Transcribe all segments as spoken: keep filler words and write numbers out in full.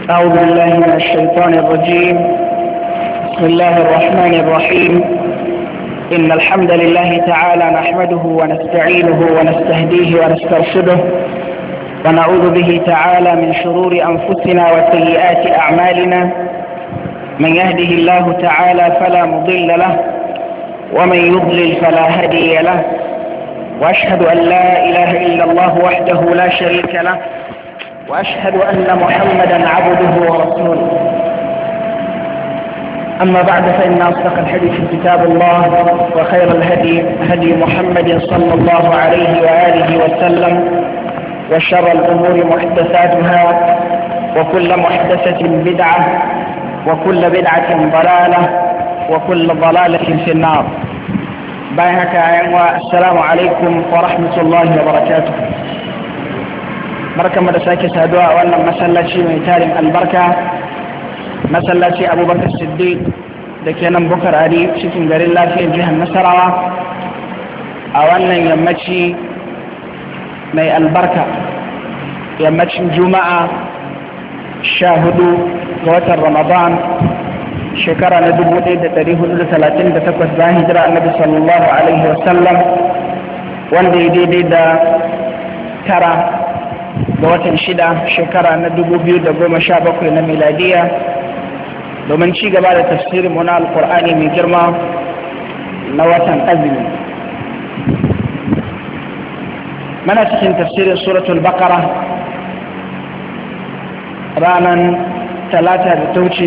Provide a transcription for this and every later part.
أعوذ بالله من الشيطان الرجيم. بسم الله الرحمن الرحيم. إن الحمد لله تعالى نحمده ونستعينه ونستهديه ونسترشده ونعوذ به تعالى من شرور أنفسنا وسيئات أعمالنا. من يهده الله تعالى فلا مضل له ومن يضلل فلا هادي له، وأشهد أن لا إله إلا الله وحده لا شريك له، وأشهد أن محمدا عبده ورسوله. أما بعد، فإن أصدق الحديث كتاب الله، وخير الهدي هدي محمد صلى الله عليه وآله وسلم، وشر الأمور محدثاتها، وكل محدثة بدعة، وكل بدعة ضلالة، وكل ضلالة في النار. بايعك السلام عليكم ورحمة الله وبركاته. barkan mu da sake saduwa a wannan masallaci mai tarin albarka, masallaci Abubakar Siddiq da ke nan Bukar Ari cikin garin lafiyar jihar Nasarawa, a wannan yammaci mai albarka, yammacin Juma'a sha hudu ga watan Ramadan shekara na dubu ɗaya da ɗari hudu da talatin da takwas bayan hijira Annabi sallallahu alaihi wasallam, wanda ya daidai da tara ga watan shida shekara na dubu biyu da goma sha bakwai na miladiya, domin ci gaba da tafsirin na alkur'ani mai girma na watan azumi. mana cikin tafsirin suratul baqara ranar talata da ta wuce.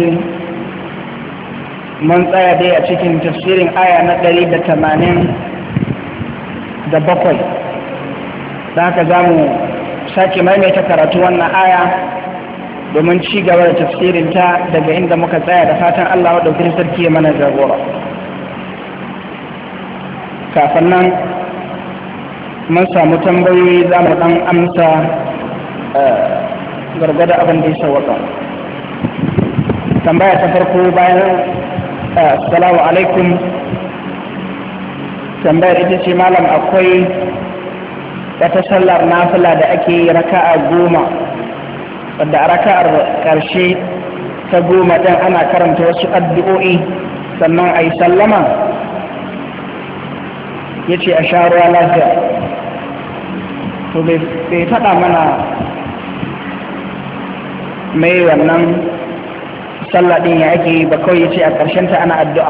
Mun tsaya dai a cikin tafsirin aya na ɗari da tamanin da bakwai, da haka za mu sake maimaita karatu wannan aya domin ci gaba da tafsirinta daga inda muka tsaya, da fatan Allah maɗaukakin sarki ya mana jagora. Kafin nan mun samu tambayoyi, za mu ɗan amsa gargada abin da ya sauwaka. Tambaya ta farko bayan assalamu alaikum, tambayar ita ce, malam akwai wata sallar nafila da ake yi raka'a goma, wadda a raka'ar ƙarshe ta goma ɗin ana karanta wasu addu'o'i sannan a yi sallama. Ya ce a sha ruwa lafiya. To bai faɗa mana mai wannan sallah ɗin ya ake yi ba, kawai ya ce a ƙarshenta ana addu'a.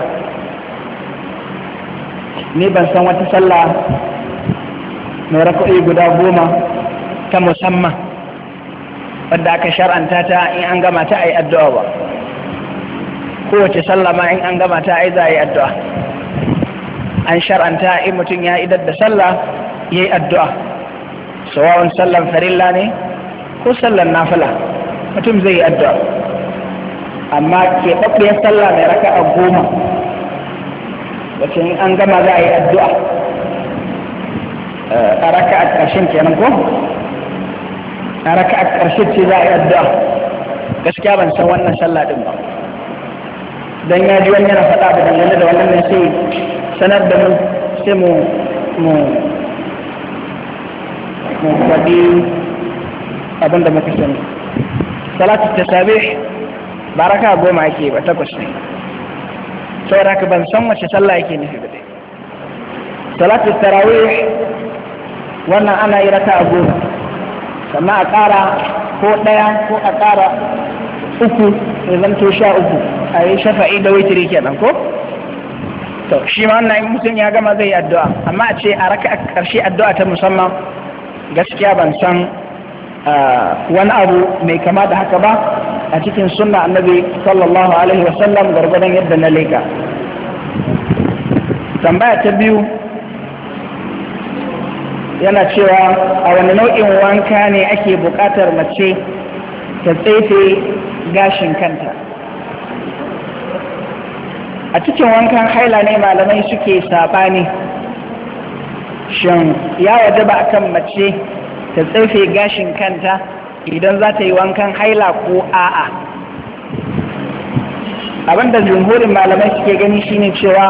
Ni ban san wata sallah mai raka'o'i guda goma ta musamman wadda aka shar'anta ta in an gama ta a yi addu'a ba. Kowace sallah ma in an gama ta a yi za a yi addu'a. An shar'anta in mutum ya idar da sallah ya yi addu'a, sawa'un sallan farilla ne ko sallan nafila, mutum zai yi addu'a. Amma keɓaɓɓiyar sallah mai raka'a goma wacce in an gama za a yi addu'a a raka a ƙarshen kenan ko a raka a ƙarshen ce za a yi addu'a. Gaskiya ban san wannan sallah ɗin ba, don ya ji wani yana faɗa da dangane da wannan sai sanar da mu, sai mu mu mu faɗi abin da muka sani. Salatu tasabih ba raka goma ake ba, takwas ne, saboda haka ban san wace sallah yake nufi ba dai. Salatu tarawih wannan ana yi raka a goma, sannan a ƙara ko ɗaya ko a ƙara uku ya zanto sha uku, a yi shafa'i da witiri kenan ko? To shi ma wannan in mutum ya gama zai yi addu'a, amma a ce a raka a ƙarshe addu'a ta musamman, gaskiya ban san wani abu mai kama da haka ba a cikin sunna annabi sallallahu alaihi wasallam gargadon yadda na leka. Tambaya ta biyu yana cewa a wani nau'in wanka ne ake buƙatar mace ta tsefe gashin kanta. A cikin wankan haila ne malamai suke saɓani, shin ya wajaba akan mace ta tsefe gashin kanta idan za ta yi wankan haila ko a'a. Abinda jumhurin malamai suke gani shine cewa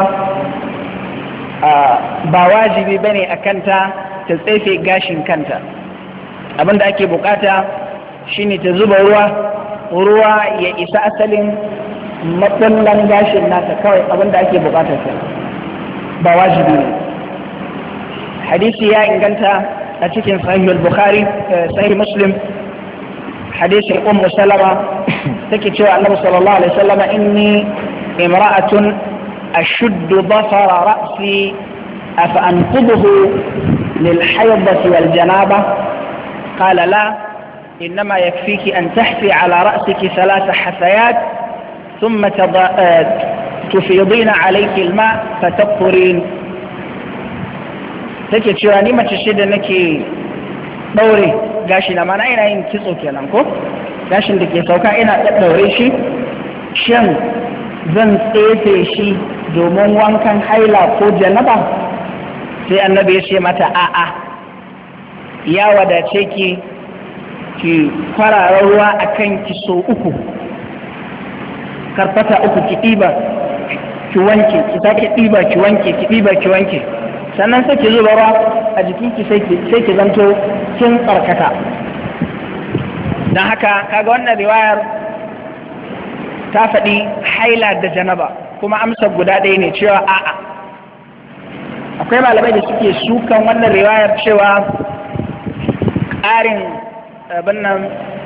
ba wajibi bane a kanta ta tsefe gashin kanta. Abinda ake bukata shine ta zuba ruwa ruwa ya isa asalin matsallan gashin nata kawai abinda ake bukatar sa ba wajibi ne. hadisi ya inganta a cikin sahih al-bukhari sahih muslim hadisin ummu salama take cewa annabi sallallahu alaihi wasallam inni imra'atun ashuddu dhafara ra'si afa anqudhu lil haydati wal janaba qala la إنما يكفيك أن تحفي على رأسك ثلاث حثيات ثم تفيضين عليك الماء فتطهرين. take cewa ni mace ce da nake daure gashi na mana ina yin kitso kenan ko gashin da ke sauka ina daddaure shi shin zan tsefe shi domin wankan haila ko janaba sai annabi ya ce mata a'a ya wadace ki ki kwarara ruwa a kan ki so uku karfata uku ki ɗiba ki wanke ki sake ɗiba ki wanke ki ɗiba ki wanke sannan sai ki zuba ruwa a jikinki sai ki zanto kin tsarkaka. don haka kaga wannan riwayar ta faɗi haila da janaba kuma amsa guda ɗaya ne cewa a'a. akwai malamai da suke sukan wannan riwayar cewa ƙarin abin nan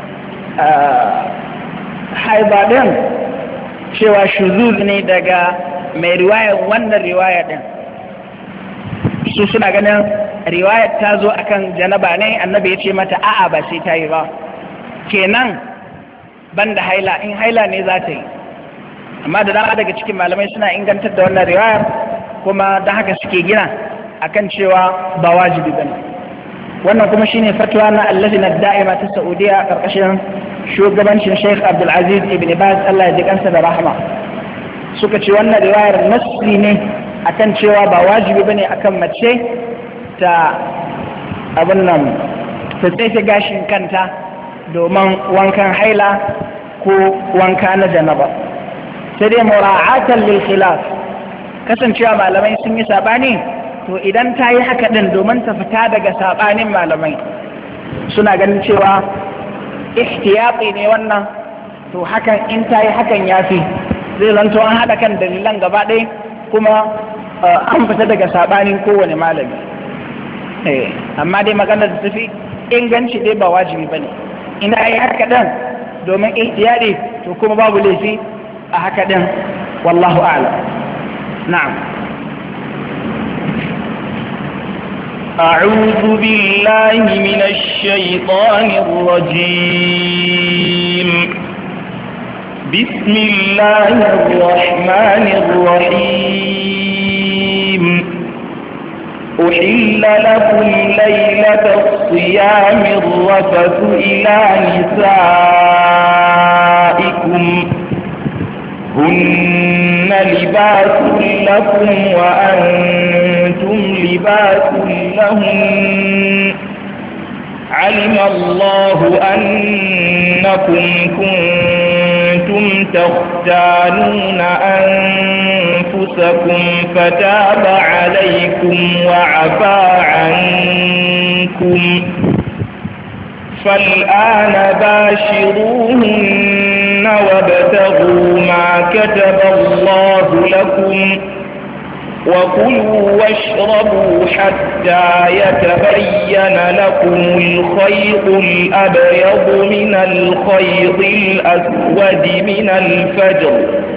haiba ɗin cewa shuzuz ne daga mai riwayar wannan riwayar ɗin. su suna ganin riwayar ta zo akan janaba ne annabi ya ce mata a'a ba sai ta yi ba kenan banda haila in haila ne za ta yi. amma da dama daga cikin malamai suna ingantar da wannan riwayar kuma don haka suke gina akan cewa ba wajibi bane. wannan kuma shine fatwa na allajina da'ima ta Saudiya karkashin shugabancin Sheikh Abdul Aziz Ibn Baz Allah ya ji kansa da rahama. suka ce wannan riwayar nasli ne akan cewa ba wajibi bane akan mace ta abin nan ta tsefe gashin kanta domin wankan haila ko wanka na janaba. sai dai mura'atan lil khilaf kasancewa malamai sun yi sabani to idan ta yi haka ɗin domin ta fita daga saɓanin malamai suna ganin cewa ihtiyati ne wannan to hakan in ta yi hakan ya fi zai zanto an haɗa kan dalilan gaba ɗaya kuma an fita daga saɓanin kowane malami. amma dai maganar da tafi inganci dai ba wajibi ba ne. ina yi haka ɗin domin ihtiyati to kuma babu laifi a haka ɗin wallahu a'lam. na'am. أعوذ بالله من الشيطان الرجيم. بسم الله الرحمن الرحيم. أحل لكم ليلة الصيام الرفث إلى نسائكم هن لباس لكم وأنتم لباس لهم علم الله أنكم كنتم تختانون أنفسكم فتاب عليكم وعفى عنكم فالآن باشروهن وابتغوا ما كتب الله لكم وكلوا واشربوا حتى يتبين لكم الخيط الأبيض من الخيط الأسود من الفجر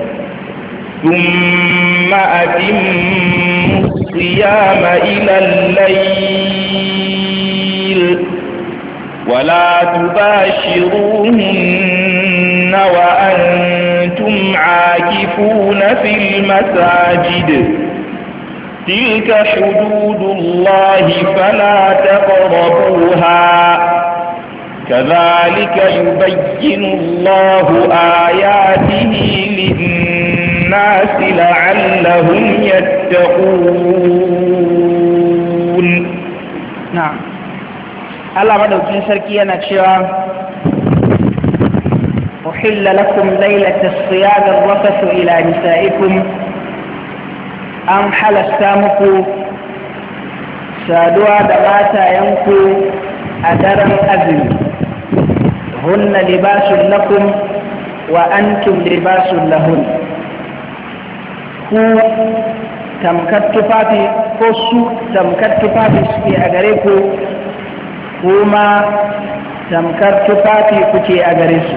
ثم أتموا الصيام إلى الليل ولا تباشروهن وأنتم عاكفون في المساجد تلك حدود الله فلا تقربوها كذلك يبين الله آياته للناس لعلهم يتقون. نعم. الله مدوكين سركينا تشيرا أحل لكم ليلة الصيام الرفث إلى نسائكم an halasta muku saduwa da matayenku a daren azumi hunna libasun lakum wa antum libasun lahun. Ku tamkar tufafi ko su tamkar tufafi suke a gare ku, kuma tamkar tufafi kuke a gare su.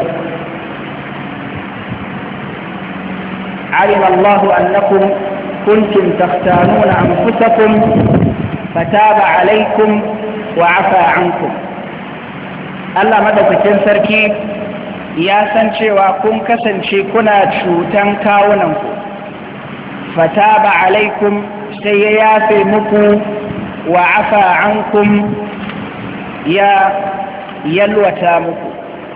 علم الله أنكم كنتم تختانون أنفسكم فتاب عليكم وعفى عنكم. Allah madaukakin sarki ya san cewa kun kasance kuna cutan kawunanku, fataba alaikum sai ya yafe muku wa afa ankum ya yalwata muku,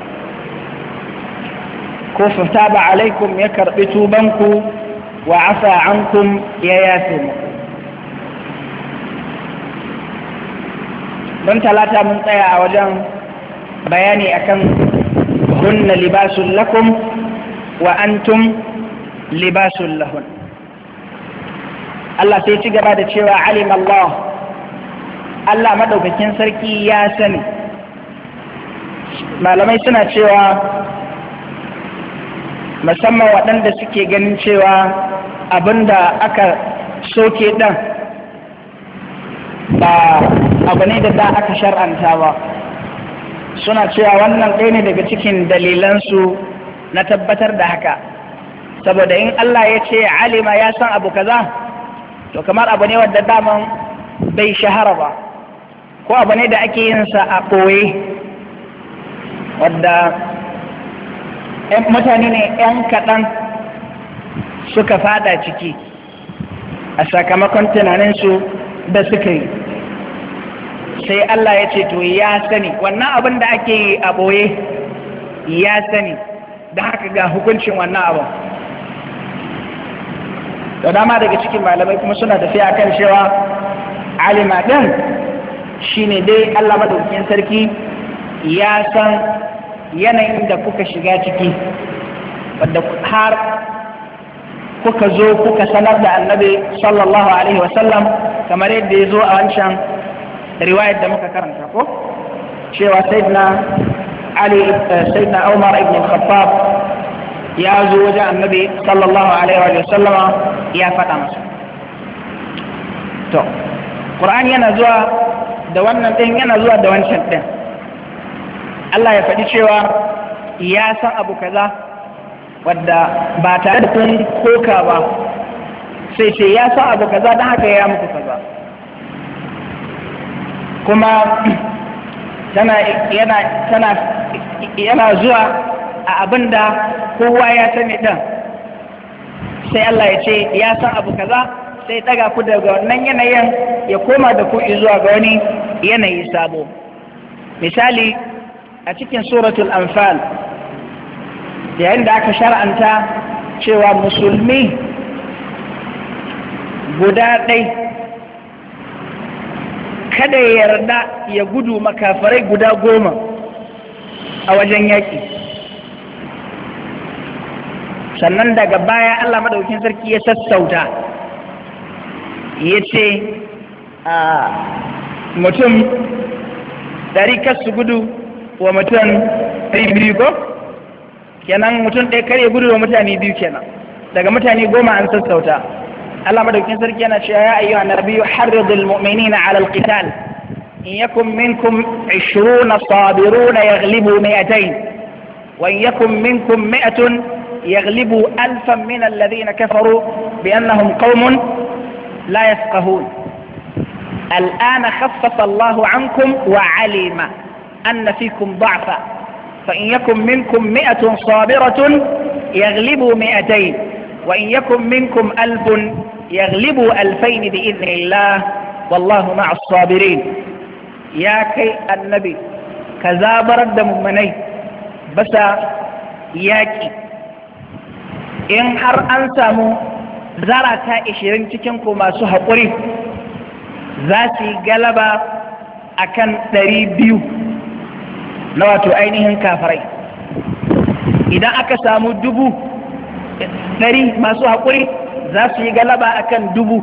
ko fataba alaikum ya karbi tubanku wa afa ankum ya yafe muku. don talata mun tsaya a wajen bayani akan hunna libasun lakum wa antum libasun lahun. Allah sai ci gaba da cewa alim Allah, Allah madaukakin sarki ya sani. Malamai suna cewa musamman waɗanda suke ganin cewa abinda aka soke ɗan ba abu ne da da aka shar'anta ba, suna cewa wannan ɗaya ne daga cikin dalilansu na tabbatar da haka, saboda in Allah ya ce alima ya san abu kaza, to kamar abu ne wadda daman bai shahara ba, ko abu ne da ake yin sa a ɓoye, wadda mutane ne ‘yan kaɗan suka fada ciki a sakamakon tunaninsu da suka yi. Sai Allah ya ce to ya sani wannan abin da ake yi a ɓoye, ya sani, da haka ga hukuncin wannan abin. Da dama daga cikin malamai kuma suna tafiya kan cewa alima ɗin shi ne dai Allah madaukakin sarki ya san yanayin da kuka shiga ciki, wadda har kuka zo kuka sanar da annabi sallallahu alaihi wasallam, kamar yadda ya zo a wancan riwayar da muka karanta ko cewa sayyidina Ali sayyidina Umar ibn al-Khattab ya zo wajen annabi sallallahu alaihi wasallam ya faɗa masa. To Qur'ani yana zuwa da wannan din, yana zuwa da wancan din. Allah ya faɗi cewa ya san abu kaza wadda ba tare da kun koka ba, sai ce ya san abu kaza don haka ya muku kaza. Kuma tana yana tana yana zuwa a abin da kowa ya sani ɗin, sai Allah ya ce ya san abu kaza, sai ɗaga ku daga wannan yanayin ya koma da ku zuwa ga wani yanayi sabo. Misali a cikin suratul anfal, yayin da aka shar'anta cewa musulmi guda ɗai kada ya yarda ya gudu makafarai guda goma a wajen yaƙi, sannan daga baya Allah madaukakin sarki ya sassauta ya ce a mutum ɗari kasu gudu wa mutum ɗari biyu ko kenan mutum ɗaya kare gudu wa mutane biyu kenan, daga mutane goma an sassauta. Allah madaukakin sarki yana cewa ya ayyuhan nabiyyu harridil mu'minina 'ala al-qital in yakum minkum 'ishruna sabiruna yaghlibu mi'atayn wa in yakum minkum mi'atun yaghlibu alfan min alladhina kafaru bi annahum qaumun la yafqahun. الآن خفف الله عنكم وعلم أن فيكم ضعفا فإن يكن منكم مئة صابرة يغلبوا مئتين وإن يكن منكم ألف يغلبوا ألفين بإذن الله والله مع الصابرين. يا كي النبي كذا برد ممني بس ياكي إن هر أنسامو زرعتا إشرين تكنكو ما سحقري ذاتي غلبا أكن تريبيو نواتو أينهن كافرين. إذا أكسامو دبو ɗari masu haƙuri za su yi galaba a kan dubu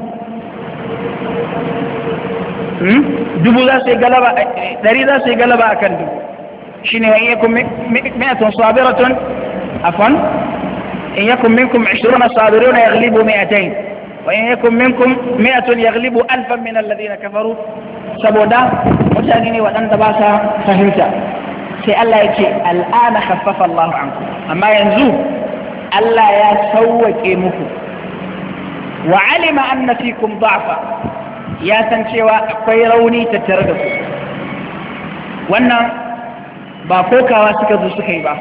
dubu za su yi galaba ɗari za su yi galaba a kan dubu shi ne wani yakun mi'atun sabiratun afwan in yakum minkum ishruna sabiruna yaghlibu mi'atayn wa in yakum minkum mi'atun yaghlibu alfan min alladhina kafaru saboda mutane ne waɗanda ba sa fahimta sai Allah ya ce al'ana khaffafa Allahu ankum amma yanzu Allah ya sauwake muku wa alima anna fikum da'fa ya san cewa akwai rauni tattare da ku wannan ba kokawa suka zo suka yi ba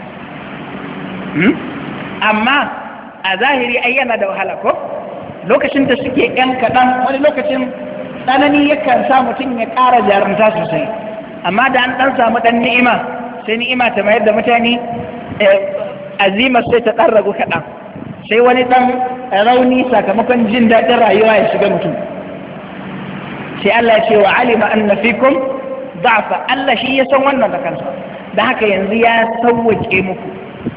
amma a zahiri ai yana da wahala ko lokacin da suke yan kaɗan wani lokacin tsanani yakan sa mutum ya ƙara jarumta sosai amma da an ɗan samu ɗan ni'ima sai ni'ima ta mayar da mutane azimar sai ta ɗan ragu kaɗan sai wani ɗan rauni sakamakon jin daɗin rayuwa ya shiga mutum sai Allah ya ce wa alima anna fikum da'fa Allah shi ya san wannan da kansa da haka yanzu ya sauwake muku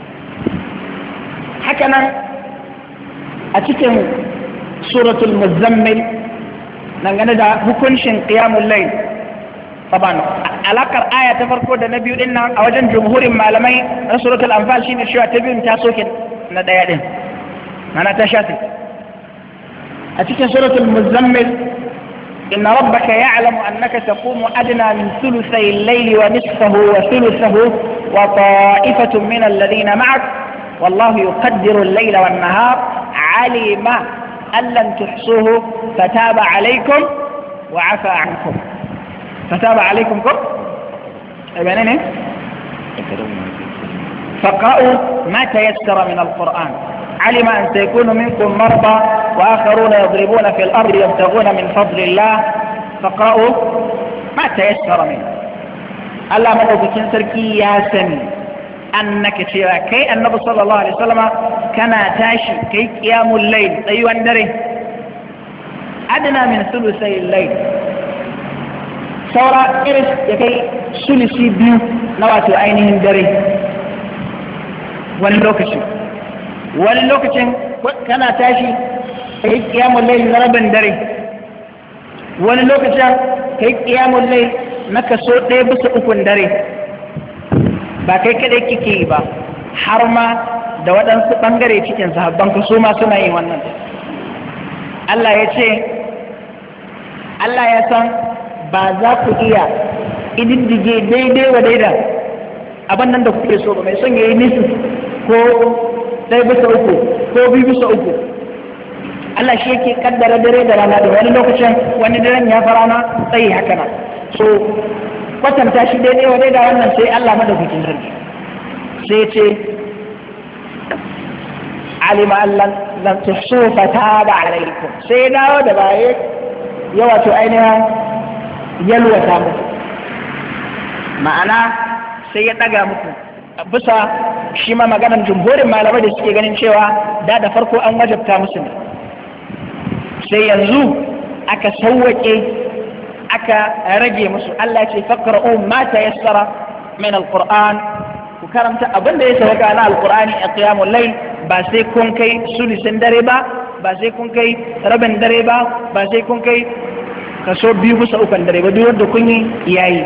haka nan a cikin suratul muzammil dangane da hukuncin qiyamul layl taban alakar aya ta farko da na biyu din nan a wajen jumhurin malamai na suratul anfal shine cewa ta biyun ta soke na daya din mana ta shafi a cikin suratul muzammil inna rabbaka ya'lamu annaka taqumu adna min thuluthay al-layli wa nisfahu wa thuluthahu wa ta'ifatun min alladhina ma'ak wallahu yuqaddiru al-layla wan-nahar 'alima an lan tuhsuhu fataba 'alaykum wa 'afa 'ankum فتاب عليكم كم ابنين فقرأوا ما تيسر من القرآن علم أن سيكون منكم مرضى وآخرون يضربون في الأرض يبتغون من فضل الله فقرأوا ما تيسر منه الله مدعو بكين سركي يا سمي أنك ترى كي النبي صلى الله عليه وسلم كان تاشي كي قيام الليل أيوة اندره أدنى من ثلثي الليل saura iris ya kai sulisi biyu na wato ainihin dare wani lokaci wani lokacin kana tashi ka yi kiyamun lai na rabin dare wani lokacin ka yi kiyamun lai na kaso ɗaya bisa ukun dare ba kai kaɗai kike yi ba har ma da waɗansu ɓangare cikin sahabban ka su ma suna yin wannan Allah ya ce Allah ya san ba za ku iya ididdige daidai wa daida abin nan da kuke so ba mai son ya yi nisu ko ɗaya bisa uku ko biyu bisa uku Allah shi yake kaddara dare da rana da wani lokacin wani daren ya fara na tsayi haka na so kwatanta shi daidai wa daida wannan sai Allah madaukakin sarki sai ya ce alima Allah lam tuhsu fataba alaikum sai dawo da baye ya wato ainihin yalwata muku ma'ana sai ya ɗaga muku bisa shi ma maganar jumhurin malamai da suke ganin cewa da da farko an wajabta musu ne sai yanzu aka sauwake aka rage musu Allah ce faqra'u ma tayassara min alquran ku karanta abin da ya sauka na alqurani a qiyamul layl ba sai kun kai sulusin dare ba ba sai kun kai rabin dare ba ba sai kun kai kaso biyu bisa ukan dare ba duk wanda kun yi yayi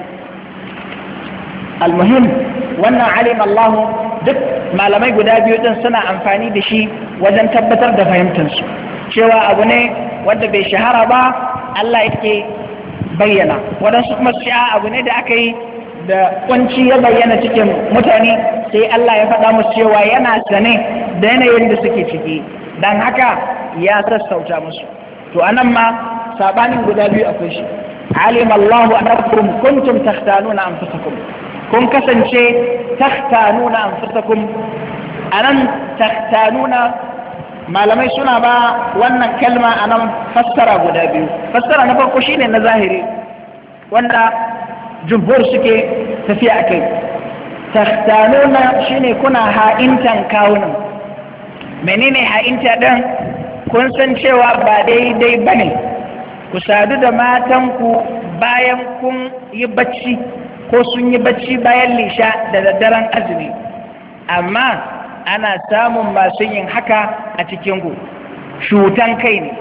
almuhim wannan alim Allah duk malamai guda biyu din suna amfani da shi wajen tabbatar da fahimtar su cewa abu ne wanda bai shahara ba Allah yake bayyana wadansu kuma su abu ne da aka yi da kunci ya bayyana cikin mutane sai Allah ya faɗa musu cewa yana sane da yanayin da suke ciki dan haka ya sassauta musu to anan ma sabanin guda biyu akwai shi alim Allahu annakum kuntum takhtanuna anfusakum kun kasance takhtanuna anfusakum anan takhtanuna malamai suna ba wannan kalma anan fassara guda biyu fassara na farko shine na zahiri wanda jumhur suke tafiya akai takhtanuna shine kuna ha'intan kawunan menene ha'inta din kun san cewa ba daidai bane ku sadu da matanku bayan kun yi bacci ko sun yi bacci bayan lisha da daddaren azumi amma ana samun masu yin haka a cikin ku cutan kai ne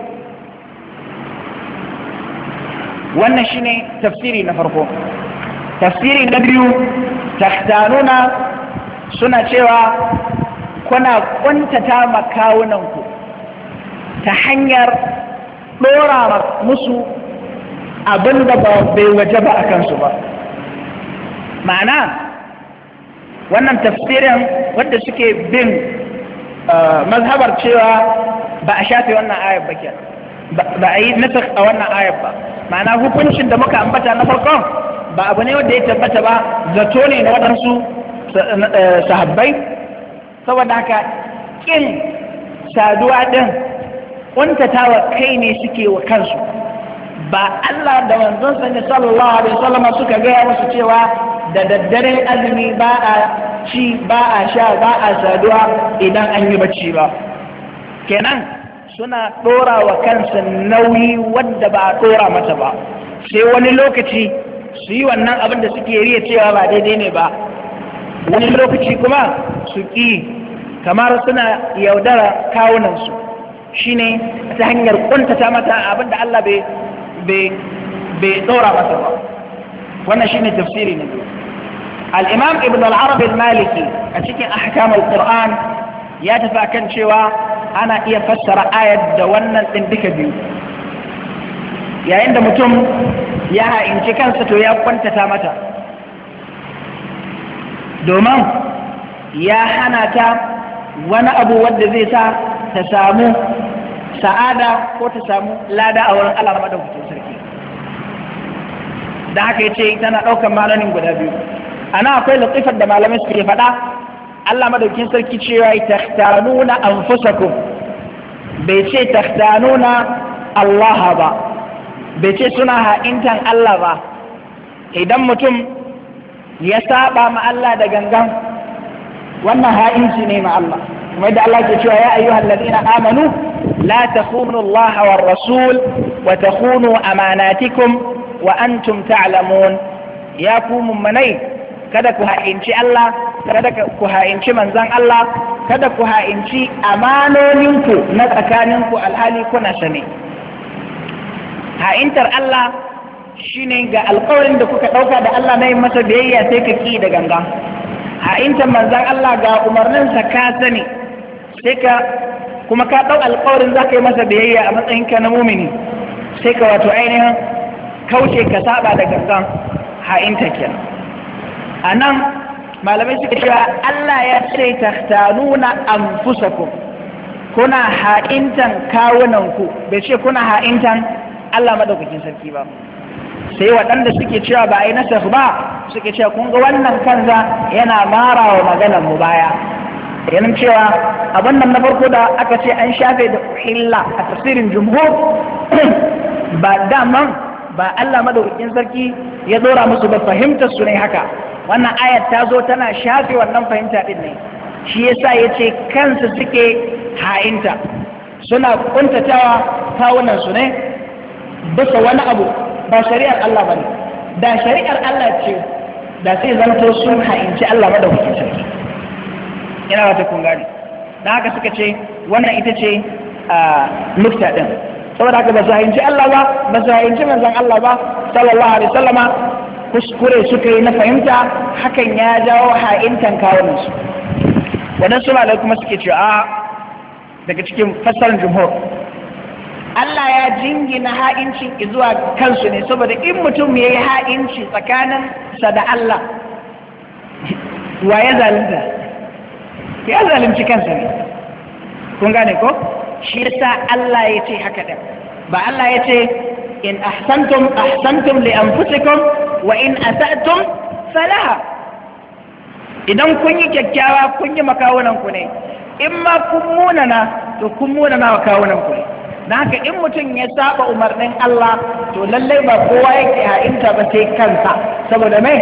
wannan shine tafsiri na farko tafsiri na biyu takhtanuna suna cewa kuna kuntata makawunanku ta hanyar ɗora musu abin da bai waje ba a kansu ba. Ma'ana wannan tafsirin wadda suke bin mazhabar cewa ba a shafe wannan ayar ba ke ba a yi nasar a wannan ayar ba. Ma'ana hukuncin da muka ambata na farkon ba abu ne wanda ya tabbata ba, zato ne na waɗansu sahabbai. Saboda haka ƙin saduwa ɗin ƙuntatawa kai ne suke wa kansu, ba Allah da manzonsa ne sallallahu alaihi wasallam suka gaya musu cewa da daddare azumi ba a ci ba a sha ba a saduwa idan an yi bacci ba. Kenan suna ɗora wa kansu nauyi wadda ba a ɗora mata ba, sai wani lokaci su yi wannan abin da suke riya cewa ba daidai ne ba, wani lokaci kuma su ƙi, kamar suna yaudara kawunansu shine ta hanyar ƙuntata mata abin da Allah bai ɗora mata ba. Wannan shine tafsiri ne. Al-Imam Ibn al-Arab al-Maliki a cikin ahkam al-Qur'an ya tafi akan cewa ana iya fassara ayat da wannan ɗin duka biyu. Yayin da mutum ya ha'inci kansa to ya kwantata mata, domin ya hana ta wani abu wanda zai sa ta samu sa'ada ko ta samu lada a wurin Allah madaukakin sarki. Da haka yace tana ɗaukar ma'anonin guda biyu. Ana akwai latifar da malamai suke faɗa, Allah madaukakin sarki cewa takhtanuna anfusakum, bai ce takhtanuna Allah ba, bai ce suna ha'intan Allah ba. Idan mutum ya saba ma Allah da gangan, wannan ha'inci ne ma Allah. Kuma da Allah ke cewa ya ayyuhal ladina amanu la takhunu Allah war rasul wa takhunu amanatikum wa antum ta'lamun. Ya ku mummanai, kada ku ha'inci Allah, kada ku ha'inci manzon Allah, kada ku ha'inci amanoninku na tsakaninku alhali kuna sane. Ha'intar Allah shine ga alƙawarin da kuka ɗauka da Allah na yin masa biyayya sai ka ƙi da gangan. Ha'intar manzon Allah ga umarninsa ka sani, sai ka kuma ka ɗau alƙawarin za ka yi masa biyayya a matsayinka na mumini, sai ka wato ainihin kauce ka saba da gangan. Ha'inta kenan. A nan malamai suka cewa Allah ya ce tahtanuna anfusakum, kuna ha'intan kawunanku, bai ce kuna ha'intan Allah madaukakin sarki ba. Sai waɗanda suke cewa ba a yi nasar ba suke cewa kun ga wannan kanza yana mara wa maganar mu baya, yanin cewa abin nan na farko da aka ce an shafe da uhilla a tafsirin jumhur ba daman ba Allah madaukakin sarki ya dora musu ba, fahimtar su ne haka. Wannan ayat ta zo tana shafe wannan fahimta din ne, shi yasa yace kansu suke ha'inta, suna kuntatawa kawunan su ne bisa wani abu ba shari'ar Allah bane. Da shari'ar Allah ce da sai zanto sun ha'inci Allah madaukakin sarki. Ina wata kun gane. Dan haka suka ce wannan ita ce nukta din. Saboda haka ba su ha'inci Allah ba, ba su ha'inci manzon Allah ba sallallahu alaihi wasallama, kuskure suka yi na fahimta, hakan ya jawo ha'intan kawunansu. Waɗansu malai kuma suke ce a daga cikin fassarar jumhur, Allah ya jingina ha'incin zuwa kansu ne, saboda in mutum ya yi ha'inci tsakaninsa da Allah, wa ya zalunta? Ya zalunci kansa ne. Kun gane ko? Shi yasa Allah ya ce haka ɗin. Ba Allah ya ce in ahsantum ahsantum li anfusikum wa in asa'tum falaha. Idan kun yi kyakkyawa kun yi makawunan ku ne, in ma kun munana to kun munana wa kawunan ku ne. Dan haka in mutum ya saba umarnin Allah to lallai ba kowa yake ha'inta ba sai kansa, saboda mai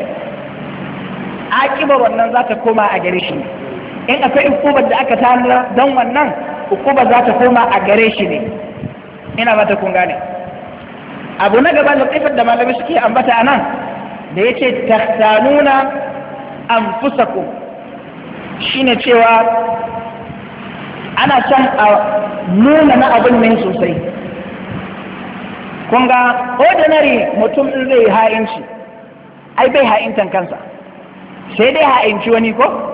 akibar wannan za ta koma a gare shi. In akwai hukumar da aka tanada don wannan, hukumar za ta koma a gare shi ne. Ina ba ta kun gane. Abu na gaba da kaifar da malamai suke ambata nan da ya ce tahtanuna anfusakum, shine cewa ana son a nuna na abin ne sosai. Kun ga ordinary mutum in zai ha'inci ai bai ha'intan kansa, sai dai ha'inci wani ko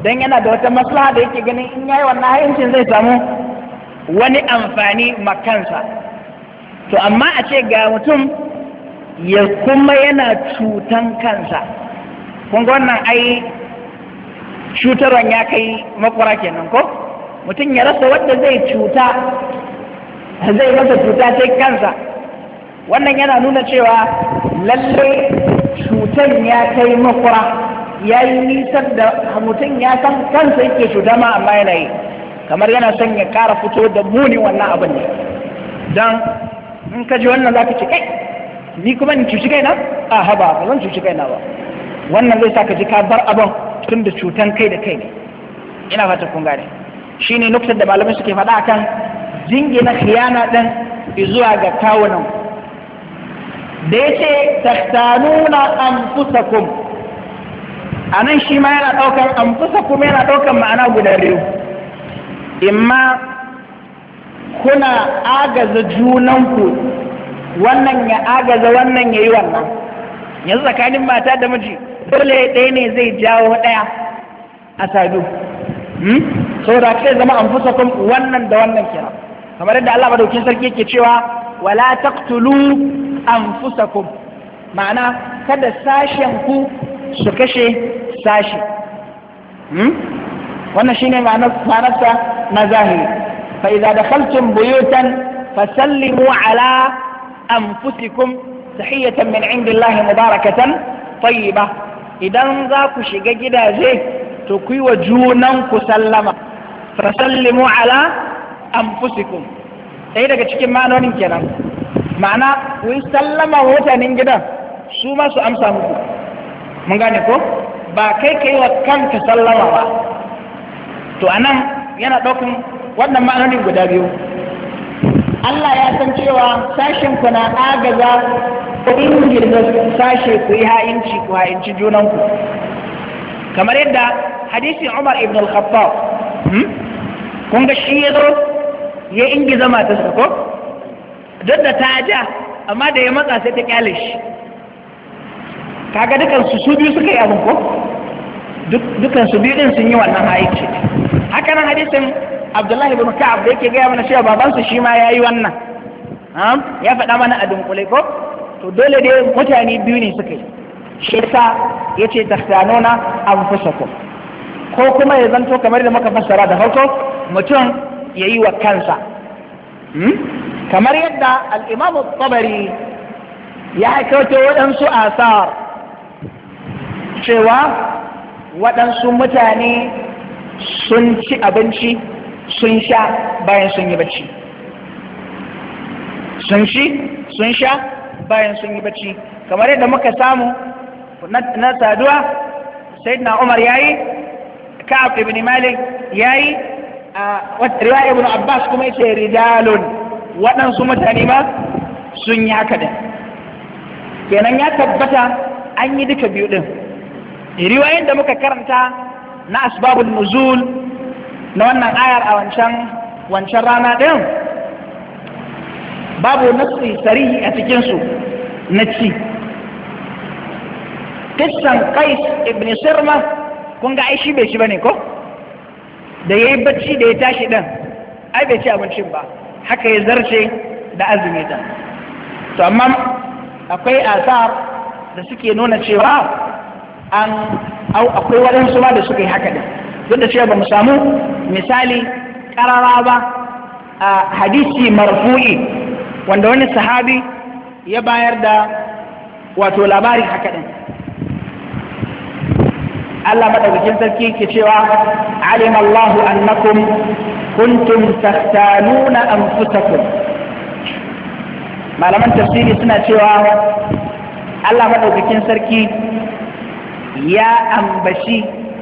don yana da wata maslaha da yake ganin in yayi wannan ha'incin zai samu wani amfani makansa. To amma a ce ga mutum ya kuma yana cutan kansa, kun ga wannan ai cutarwan ya kai makwara kenan ko? Mutum ya rasa wanda zai cuta, zai masa cuta sai kansa. Wannan yana nuna cewa lalle cutan ya kai makwara, ya yi nisar da mutum ya san kansa yake cuta ma amma yana yi, kamar yana son ya kara fito da muni wannan abin ne. Don in ka ji wannan za ka ce kai ni kuma in cuci kaina? A haba ba zan cuci kaina ba. Wannan zai sa ka ji ka bar abin tun da cutan kai da kai ne. Ina fata kun gane. Shi ne nuktar da malamai suke faɗa akan jingina khiyana ɗin zuwa ga kawunan. Da ya ce tahtanuna anfusakum, a nan shi ma yana ɗaukan anfusakum yana ɗaukan ma'ana guda biyu. Imma kuna agaza junanku, wannan ya agaza wannan ya yi wannan. Yanzu tsakanin mata da miji dole ɗaya ne zai jawo ɗaya a sadu. Saboda kai zama anfusakum wannan da wannan kira, kamar yadda Allah madaukin sarki yake cewa wala taqtulu anfusakum, ma'ana kada sashen ku su kashe sashi. Wannan shine ma'anarsa na zahiri. fa idza dakhaltum buyutan fasallimu ala anfusikum tahiyatan min indillahi mubarakatan tayyiba. Idan za ku shiga gidaje to ku yi wa junan ku sallama, fasallimu ala anfusikum. Sai daga cikin ma'anonin kenan, ma'ana ku yi sallama wa mutanen gidan su ma su amsa muku. Mun gane ko? Ba kai ka yi wa kanka sallama ba. To anan yana ɗaukan wannan ma'anonin guda biyu. Allah ya san cewa sashen ku na agaza ko ingirza sashe ku yi ha'inci ku ha'inci junanku, kamar yadda hadisin Umar ibn al-Khattab, kun ga shi ya zo ya ingiza matarsa ko duk da ta ja, amma da ya matsa sai ta kyale shi. Kaga dukan su su biyu suka yi abin ko dukan su biyu din sun yi wannan ha'inci. Haka nan hadisin Abdullahi ibn Ka'ab da yake gaya mana cewa babansu shi ma yayi wannan, ya faɗa mana a dunkule ko. To dole dai mutane biyu ne suka yi, shi yasa yace tahtanuna anfusakum, ko kuma ya zanto kamar da muka fassara da farko mutum yayi wa kansa. Kamar yadda al-Imam al-Tabari ya haikato waɗansu asar cewa waɗansu mutane sun ci abinci sun sha bayan sun yi bacci, sun ci sun sha bayan sun yi bacci, kamar yadda muka samu na saduwa sayyidina Umar yayi, Ka'ab ibn Malik yayi, a riwaya ibn Abbas kuma yace rijalun, waɗansu mutane ma sun yi haka din. Kenan ya tabbata an yi duka biyu din. Riwayoyin da muka karanta na asbabun nuzul na wannan ayar a wancan wancan rana ɗin babu nasi sarihi a cikinsu na ci. Kissan Qais ibn Sirma kun ga aishi bai ci bane ko da yayi bacci da ya tashi ɗin ai bai ci abincin ba, haka ya zarce da azumi ɗin. To amma akwai asar da suke nuna cewa an au akwai waɗansu ma da suka yi haka ɗin, duk da cewa ba mu samu misali ƙarara ba a hadisi marfu'i wanda wani sahabi ya bayar da wato labarin haka ɗin. Allah madaukakin sarki ke cewa alima Allahu annakum kuntum takhtanuna anfusakum. Malaman tafsiri suna cewa Allah madaukakin sarki ya ambashi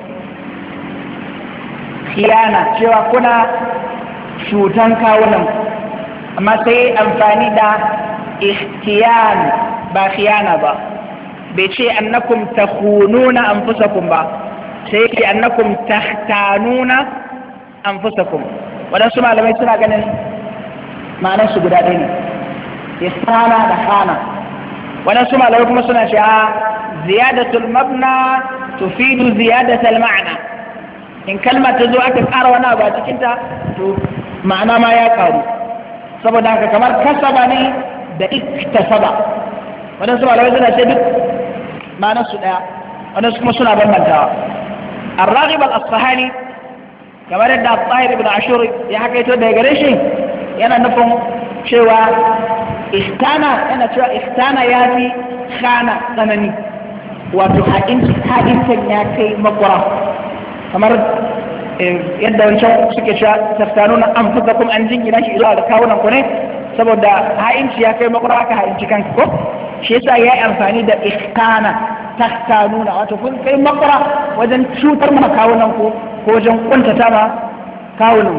khiyana cewa kuna cutan kawunan, amma sai amfani da ihtiyan ba khiyana ba, bai ce annakum takhununa anfusakum ba, sai ce annakum tahtanuna anfusakum. Wadansu malamai suna ganin ma'anar su guda ɗaya ne, istana da khana. Wadansu malamai kuma suna cewa ziyadatul mabna tufidu ziyadatul ma'na, in kalma ta zo aka ƙara wani abu a cikinta to ma'ana ma ya ƙaru saboda haka kamar kasaba ne da iktasaba waɗansu malamai suna ce duk ma'anar su ɗaya waɗansu kuma suna bambantawa الراغب الأصفهاني kamar yadda Tahir ibn Ashur ya hakaito daga gare shi yana nufin cewa ihtana yana cewa ihtana ya fi khana tsanani wato haɗintan ya kai makwara kamar yadda wancan suke cewa taftanuna an fuka kuma an jingina shi zuwa da kawunan ku ne saboda ha'inci ya kai makwara aka ha'inci kanka ko shi yasa ya yi amfani da ihtana taftanuna wato kun kai makwara wajen cutar mana kawunan ku ko wajen kuntata ma kawunan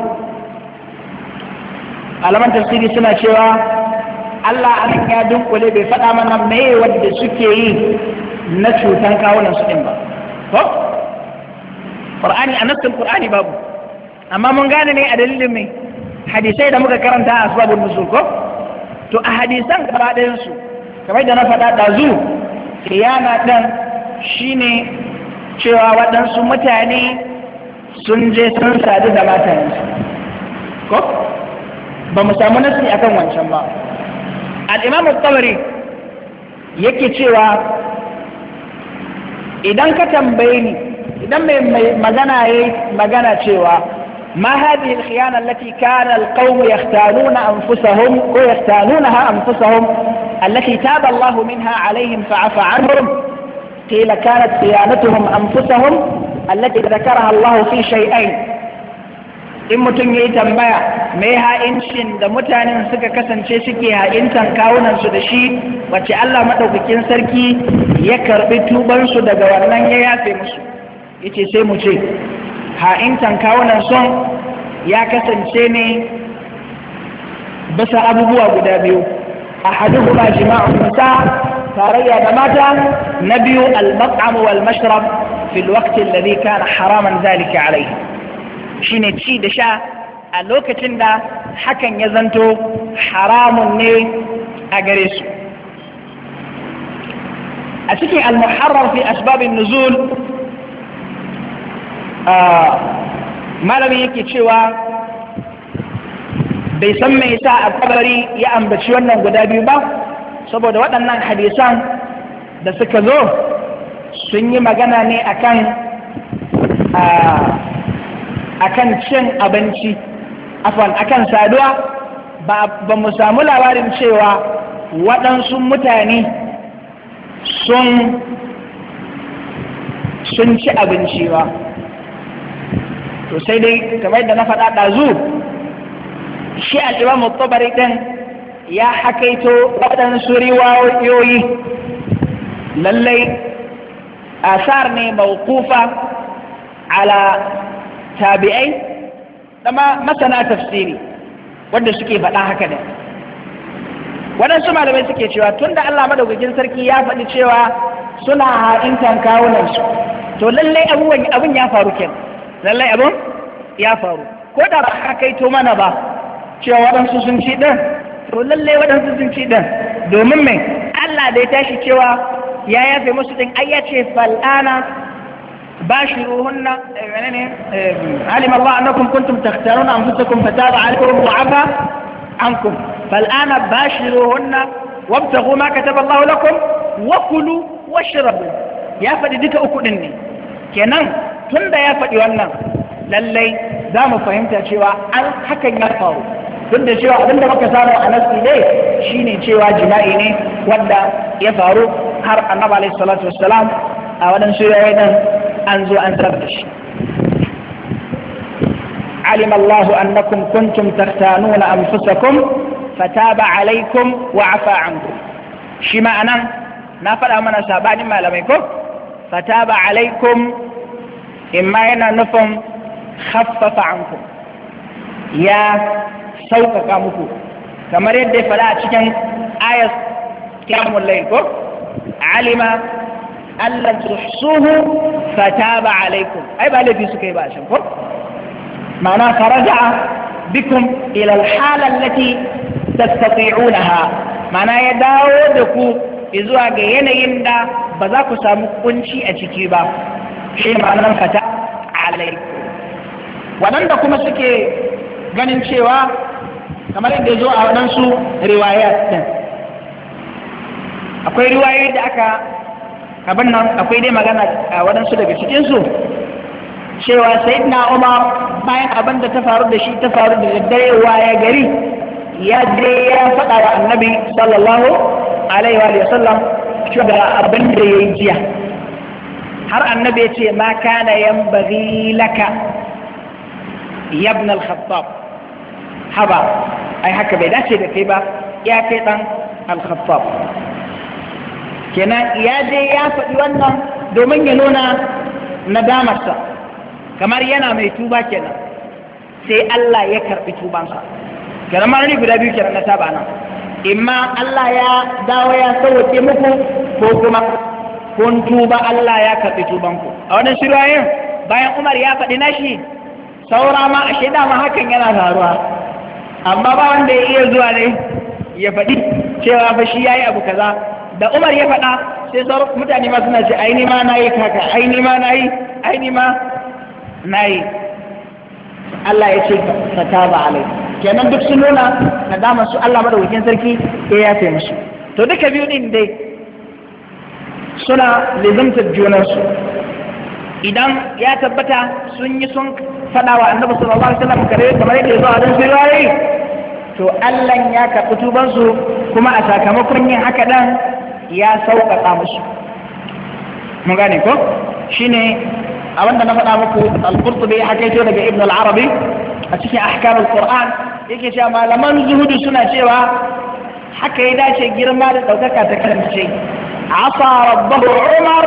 alaman tafsiri suna cewa Allah anan ya dunkule bai faɗa mana meye wanda suke yi na cutan kawunan su ɗin ba ko Qur'ani a nassin Qur'ani babu amma mun gane ne a dalilin mai hadisai da muka karanta a asbabun nuzul ko to a hadisan gaba ɗayan su kamar da na faɗa ɗazu khiyana ɗin shine cewa waɗansu mutane sun je sun sadu da matayensu ko ba mu samu nasi akan wancan ba al-imam al-tabari yake cewa idan ka tambaye ni idan mai magana yayi magana cewa ma hadhihi al-khiyana allati kana al-qawm yahtanuna anfusahum ko yahtanunaha anfusahum allati taba Allah minha alayhim fa'afa anhum qila kanat khiyanatuhum anfusahum التي ذكرها الله في شيئين in mutum ya yi tambaya mai ha'incin da mutanen suka kasance suke ha'intan kawunansu da shi wacce Allah maɗaukakin sarki ya karɓi tubansu daga wannan ya yafe musu yace sai mu ce ha'intan kawunan son ya kasance ne bisa abubuwa guda biyu ahaduhuma jima'un nisa tarayya da mata na biyu al-mat'am wal mashrab fi al-waqt alladhi kana haraman zalika alayhi shine ci da sha a lokacin da hakan ya zanto haramun ne a gare su a cikin al-muharrar fi asbabin nuzul malamin yake cewa bai san me yasa al-Tabari ya ambaci wannan guda biyu ba saboda waɗannan hadisan da suka zo sun yi magana ne akan akan cin abinci afwan akan saduwa ba ba mu samu labarin cewa waɗansu mutane sun sun ci abinci ba to sai dai kamar yadda na faɗa ɗazu shi al-Imam al-Tabari ɗin ya hakaito waɗansu riwayoyi lallai asar ne mawqufa ala tabi'ai dama masana tafsiri wanda suke faɗa haka ne waɗansu malamai suke cewa tunda Allah madaukakin sarki ya faɗi cewa suna ha'intan kawunansu to lallai abun ya faru kenan lallai abun ya faru ko da ba hakaito mana ba cewa waɗansu sun ci ɗin to lallai waɗansu sun ci ɗin domin mai Allah da ya tashi cewa ya yafe musu ɗin ai ya ce fal'ana باشروهن علم الله أنكم كنتم تختارون أنفسكم فتاب عليكم وعفى عنكم فالآن باشروهن وابتغوا ما كتب الله لكم وكلوا واشربوا يا فدي ديك أكلني kenan tunda ya faɗi wannan lallai za mu fahimta cewa an hakan ya faru tun da cewa abinda muka samu a nasi dai shine cewa jima'i ne wanda ya faru har annabi alaihi salatu wassalam a waɗansu yayin an zo an tarar da shi علم الله أنكم كنتم تختانون أنفسكم فتاب عليكم وعفى عنكم شما أنا نافل أمنا سابعني ما لم يكن فتاب عليكم إما ينا نفهم خفف عنكم يا سوق كامكم كما يدي فلا تشكن آية قيام الليل علم أن لن تحصوه فتاب عليكم أي بقى في سكي باشا معناه فرجع بكم إلى الحالة التي تستطيعونها معناه يداودكم إذا جينا يندا بذاك سامو كنشي أشكيبا شيء معناه فتاب عليكم waɗanda kuma suke ganin cewa kamar yadda ya zo a waɗansu riwayat ɗin akwai riwayoyi da aka abin nan akwai dai magana a waɗansu daga cikinsu cewa sayyidina Umar bayan abin da ta faru da shi ta faru da daddare waya gari ya je ya faɗa wa annabi sallallahu alaihi wa sallam cewa abin da ya yi jiya har annabi ya ce ma kana yanbaghi laka ya ibn al-Khattab haba ai haka bai dace da kai ba ya kai dan al-Khattab kenan ya je ya faɗi wannan domin ya nuna nadamarsa kamar yana mai tuba kenan sai Allah ya karɓi tubansa kenan ma ni guda biyu kenan na saba nan imma Allah ya dawo ya sauke muku ko kuma kun tuba Allah ya karɓi tubanku a wannan shirayen bayan Umar ya faɗi nashi saura ma a shaida ma hakan yana faruwa amma ba wanda ya iya zuwa ne ya faɗi cewa fa shi yayi abu kaza da Umar ya faɗa sai sauran mutane ma suna ce aini ma nayi kaka aini ma nayi aini ma nayi Allah ya ce fataba alai kenan duk sun nuna nadama su Allah madaukakin sarki ya yafe musu to duka biyu din dai suna lizimtar junansu idan ya tabbata sun yi sun faɗa wa annabi sallallahu alaihi wasallam kare kamar yadda ya zo a dan sirri to Allah ya karɓi tubansu kuma a sakamakon yin haka dan ya sauƙaƙa musu mun gane ko shine a wanda na faɗa muku al-Qurtubi hakaito daga Ibn al-Arabi a cikin ahkam al-Qur'an yake cewa malaman zuhudu suna cewa haka ya dace girma da ɗaukaka ta kasance عصى ربه عمر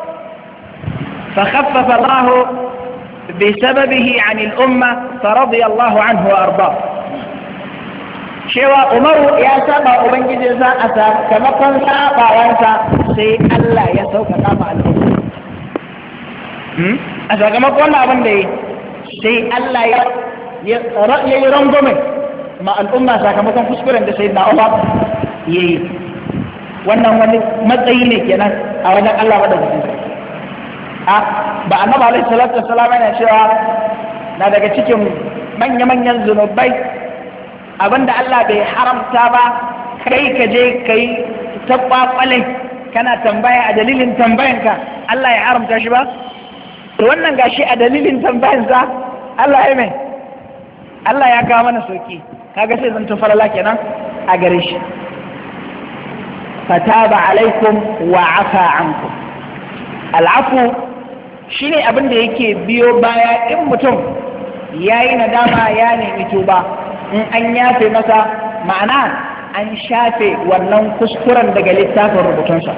فخفف الله بسببه عن الأمة فرضي الله عنه وأرضاه شوى عمر يا سبا أبنجي جزاء أسا كما كان سابا وانسا سي الله يسوك قام الأمة أسا كما كان أبن دي سي الله يرنظمي مع الأمة أسا كما كان فسكرا سيدنا عمر يي wannan wani matsayi ne kenan a wajen Allah madaukakin sarki a ba annabi alaihi salatu wassalam yana cewa na daga cikin manya-manyan zunubai abinda Allah bai haramta ba kai ka je kai tabbakwale kana tambaya a dalilin tambayanka Allah ya haramta shi ba to wannan gashi a dalilin tambayansa Allah ya mai Allah ya kawo mana sauki kaga sai zan tufalala kenan a gare shi فتاب عليكم وعفى عنكم العفو shine abin da yake biyo baya in mutum yayi nadama ya nemi tuba in an yafe masa ma'ana an shafe wannan kuskuren daga littafin rubutunsa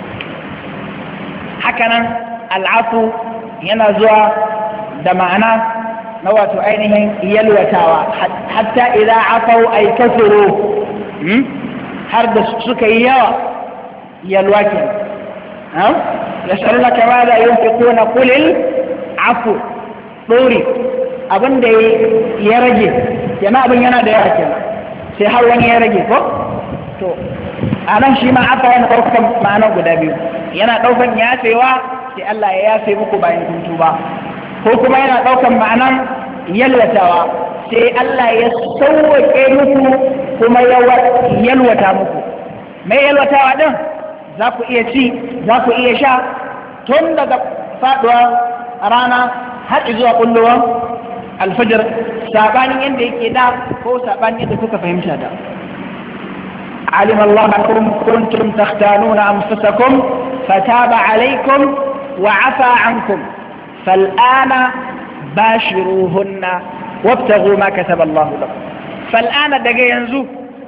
hakanan al'afu yana zuwa da ma'ana na wato ainihin yalwatawa hatta idan afau ay kasuru har da suka yi yawa yalwa ke yas'alunaka ma la yunfiquna qul afu dori abinda ya rage yana abin yana da yawa kenan sai har wani ya rage ko to anan shi ma aka yana daukan ma'ana guda biyu yana daukan yafewa sai Allah ya yafe muku bayan kun tuba ko kuma yana daukan ma'anan yalwatawa sai Allah ya sauwake muku kuma yalwata muku mai yalwatawa din za ku iya ci za ku iya sha tun daga faduwa rana har zuwa kullowar alfajir sabanin yadda yake da ko sabanin yadda kuka fahimta da alim Allah akum kuntum takhtanuna anfusakum fataba alaykum wa afa ankum fal'ana bashiruhunna wabtaghu ma kataba Allah lakum fal'ana daga yanzu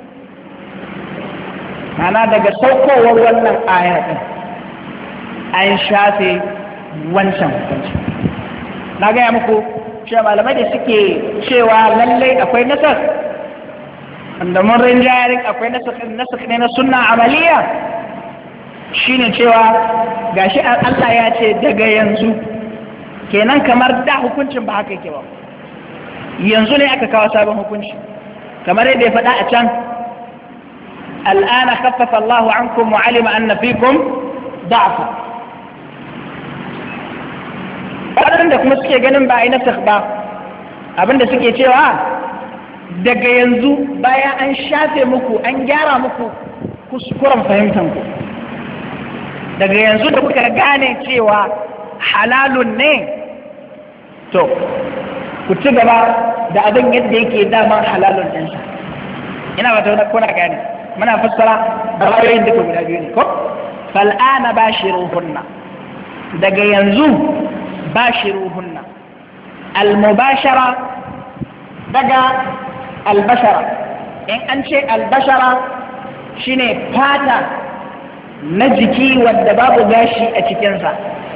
mana daga saukowar wannan aya din an shafe wancan hukunci na gaya muku cewa malamai da suke cewa lallai akwai nasar wanda mun rinjayarin akwai nasar ne na sunna amaliya shine cewa gashi Allah ya ce daga yanzu kenan kamar da hukuncin ba haka yake ba yanzu ne aka kawo sabon hukunci kamar yadda ya faɗa a can al'ana khaffafa Allahu ankum wa alima anna fikum da'fa waɗanda kuma suke ganin ba a yi nasakh ba abinda suke cewa daga yanzu bayan an shafe muku an gyara muku kuskuren fahimtanku, daga yanzu da kuka gane cewa halalun ne, to ku ci gaba da abin yadda yake daman halalun ɗinsa. ina ba ta kuna gane muna fassara da rayoyin duka guda biyu ne ko fal'ana bashiruhunna, daga yanzu bashiruhunna. al-mubashara daga al-bashara, in an ce al-bashara shine fata na jiki wanda babu gashi a cikinsa,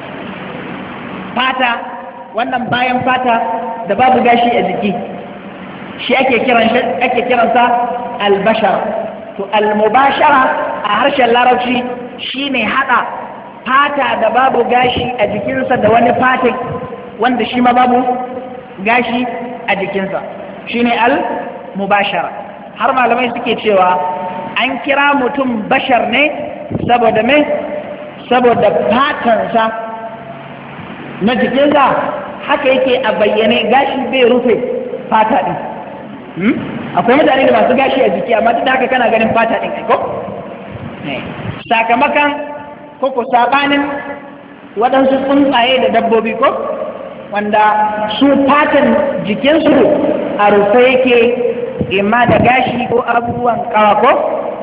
fata wannan bayan fata da babu gashi a jiki shi ake kiran ake kiransa al-bashara. to al-mubashara a harshen larabci shine hada fata da babu gashi a jikinsa da wani fata wanda shi ma babu gashi a jikinsa, shine al-mubashara. har malamai suke cewa an kira mutum bashar ne saboda me saboda fatansa na jikinsa haka yake a bayyane, gashi bai rufe fata din. akwai mutane da masu gashi a jiki amma duk da haka kana ganin fata din ko sakamakon ko ko sabanin waɗansu tsuntsaye da dabbobi ko wanda su fatan jikinsu a rufe yake imma da gashi ko abubuwan kawa ko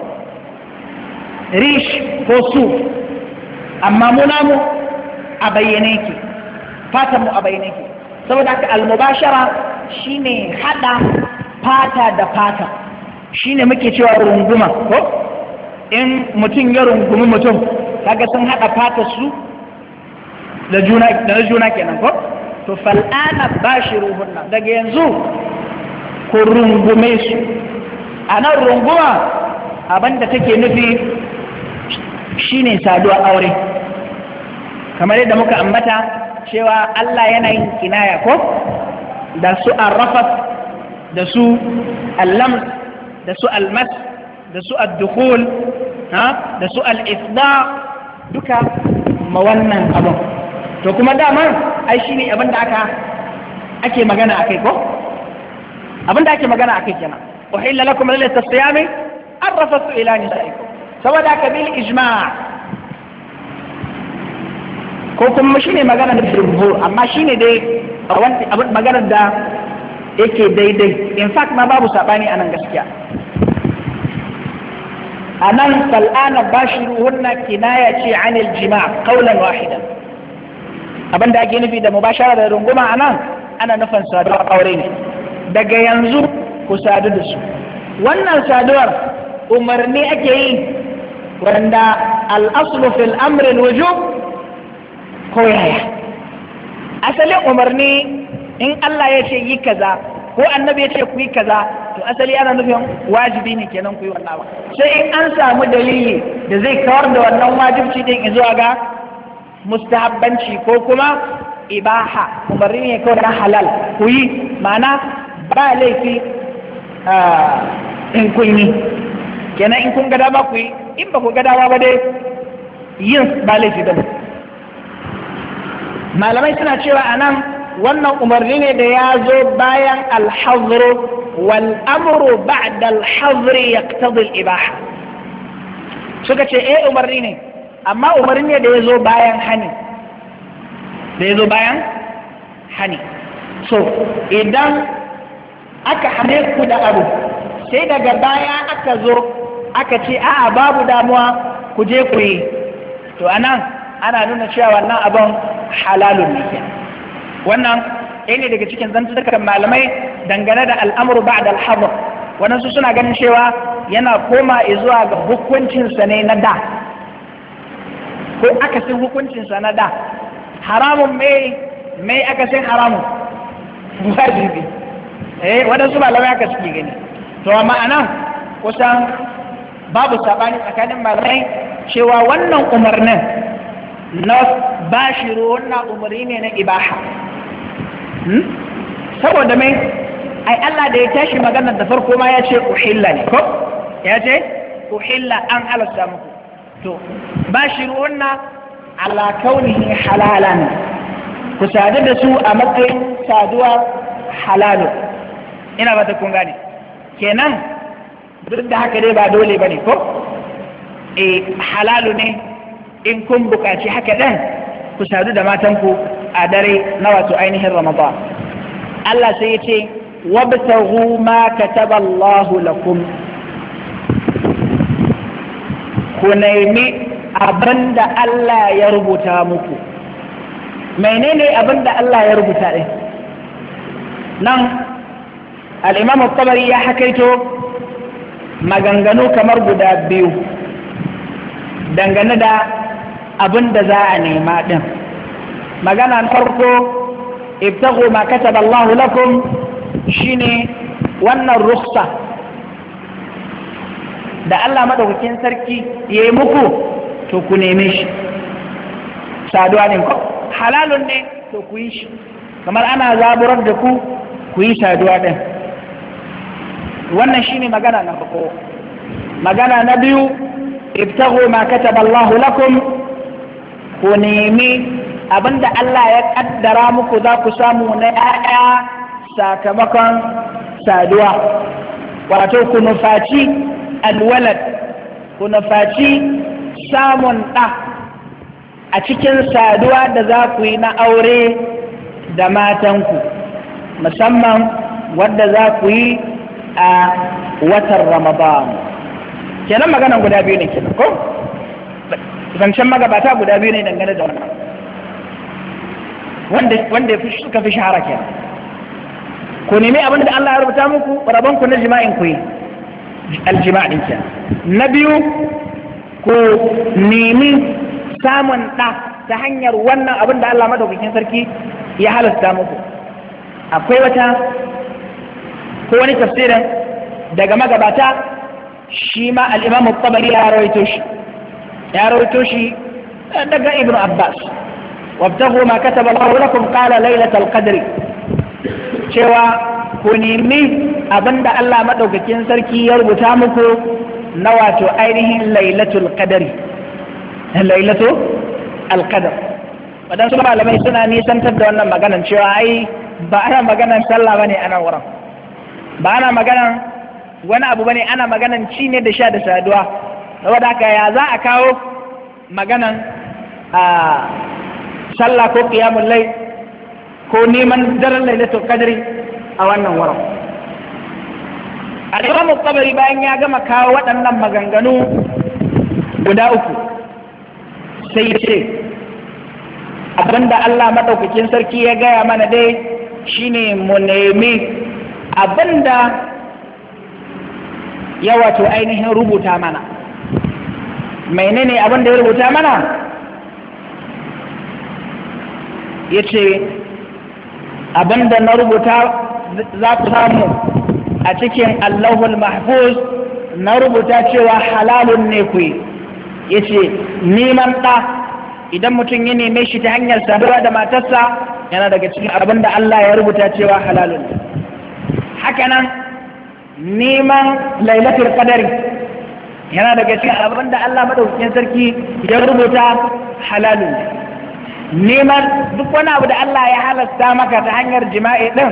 rish ko su, amma mu namu a bayyane yake, fatan mu a bayyane yake. saboda haka al-mubashara shine hada fata da fata, shine muke cewa runguma ko in mutum ya rungumi mutum kaga sun hada fata su da juna da juna kenan ko to fal'ana bashiruhunna, daga yanzu ku rungume su. anan runguma abinda take nufi shine saduwa aure, kamar yadda muka ambata cewa Allah yana yin kinaya ko da su arrafat da su allams da su almas da su addukhul da su al-ifda duka ma wannan abun. to kuma dama ai shine abin da aka ake magana akai ko abin da ake magana akai kenan uhilla lakum lailatul siyami arrafatu ila nisaikum, saboda ka bil ijma' ko kuma shine magana da jumhur, amma shine dai abin maganar da yake daidai. in fact ma babu sabani anan gaskiya. anan fal'ana bashiruhunna kinaya ce anil jima' qawlan wahidan, abinda ake nufi da mubashara da runguma anan ana nufin saduwar aure ne. daga yanzu ku sadu da su. wannan saduwar umarni ake yi wanda al-aslu fil amri al-wujub ko yaya. asalin umarni in Allah ya ce yi kaza ko annabi ya ce ku yi kaza to asali ana nufin wajibi ne kenan ku yi wannan ba, sai in an samu dalili da zai kawar da wannan wajibci din zuwa ga mustahabbanci ko kuma ibaha, umarni ne kawai na halal ku yi, ma'ana ba laifi in kun yi kenan, in kun ga dama ku yi, in ba ku ga dama ba dai yin ba laifi ba. malamai suna cewa anan wannan umarni ne da ya zo bayan alhazru wal amru ba'da alhazri yaqtadi al-ibaha. suka ce eh umarni ne, amma umarni ne da ya zo bayan hani da ya zo bayan hani so idan aka hane ku da abu sai daga baya aka zo aka ce a'a babu damuwa ku je ku yi, to anan ana nuna cewa wannan abin halalun ne kenan. wannan ɗaya ne daga cikin zantukan malamai dangane da al'amuru ba'da al-hadr. wannan su suna ganin cewa yana koma zuwa ga hukuncinsa ne na da ko akasin hukuncinsa na da. haramun mai mai akasin haramun wajibi, eh waɗansu malamai aka suke gani. to amma anan kusan babu saɓani tsakanin malamai cewa wannan umarnin na bashiru wannan umarni ne na ibaha. saboda mai ai Allah da ya tashi maganar da farko ma ya ce uhilla ne ko ya ce uhilla an halasta muku, to bashiru wannan ala kaunihi halalan, ku sadu da su a matsayin saduwa halalu. Ina ba ta kun gane kenan duk da haka dai ba dole bane ko eh halalu ne in kun buƙaci haka ɗin ku sadu da matanku a dare na wato ainihin Ramadan. Allah sai ya ce wabtaghu ma kataballahu lakum, ku nemi abinda Allah ya rubuta muku. Menene abinda Allah ya rubuta ɗin? Nan al-Imam al-Tabari ya hakaito maganganu kamar guda biyu dangane da abin da za a nema ɗin. Magana farko ibtaghu ma kataba Allahu lakum shine wannan ruksa da Allah madaukakin sarki ya yi muku, to ku neme shi. Saduwa ne ko halalun ne, to ku yi shi, kamar ana zaburar da ku ku yi saduwa ɗin. Wannan shine magana na farko. Magana na biyu ibtaghu ma kataba Allahu lakum, ku nemi abinda Allah ya kaddara muku za ku samu na ‘ya'ya sakamakon saduwa, wato ku nufaci alwalad, ku nufaci samun ɗa a cikin saduwa da za ku yi na aure da matanku, musamman wadda za ku yi a watan Ramadan. Kenan maganan guda biyu ne kenan ko? Zancen magabata guda biyu ne dangane da wannan wanda wanda suka fi shahara kenan. Ku nemi abin da Allah ya rubuta muku rabon ku na jima'in ku yi aljima'in kenan. Na biyu ku nemi samun ɗa ta hanyar wannan abin da Allah madaukakin sarki ya halasta muku. Akwai wata ko wani tafsirin daga magabata shi ma al-Imam al-Tabari ya rawaito shi ya rawaito shi daga Ibn Abbas, wabtaghu ma kataba Allahu lakum qala lailatul qadri, cewa ku nemi abinda Allah madaukakin sarki ya rubuta muku na wato ainihin lailatul qadri. Lailatul qadr, wadansu malamai suna nisantar da wannan maganan cewa ai ba ana maganan sallah bane ana wurin, ba ana maganan wani abu bane, ana maganan ci ne da sha da saduwa. Saboda haka ya za a kawo maganan a sallah ko qiyamul layl ko neman daren lailatul qadri a wannan wurin. Al-Imam al-Tabari bayan ya gama kawo waɗannan maganganu guda uku sai ce abinda Allah madaukakin sarki ya gaya mana dai shine mu nemi abinda ya wato ainihin rubuta mana. Menene abin da ya rubuta mana? Ya ce abin da na rubuta za ku samu a cikin Allahul Mahfuz, na rubuta cewa halalun ne ku yi. Ya ce neman ɗa idan mutum ya neme shi ta hanyar saduwa da matarsa yana daga cikin abin da Allah ya rubuta cewa halalun ne. Hakanan neman lailatul qadari yana daga cikin abin da Allah madaukakin sarki ya rubuta halalun. Neman duk wani abu da Allah ya halasta maka ta hanyar jima'i din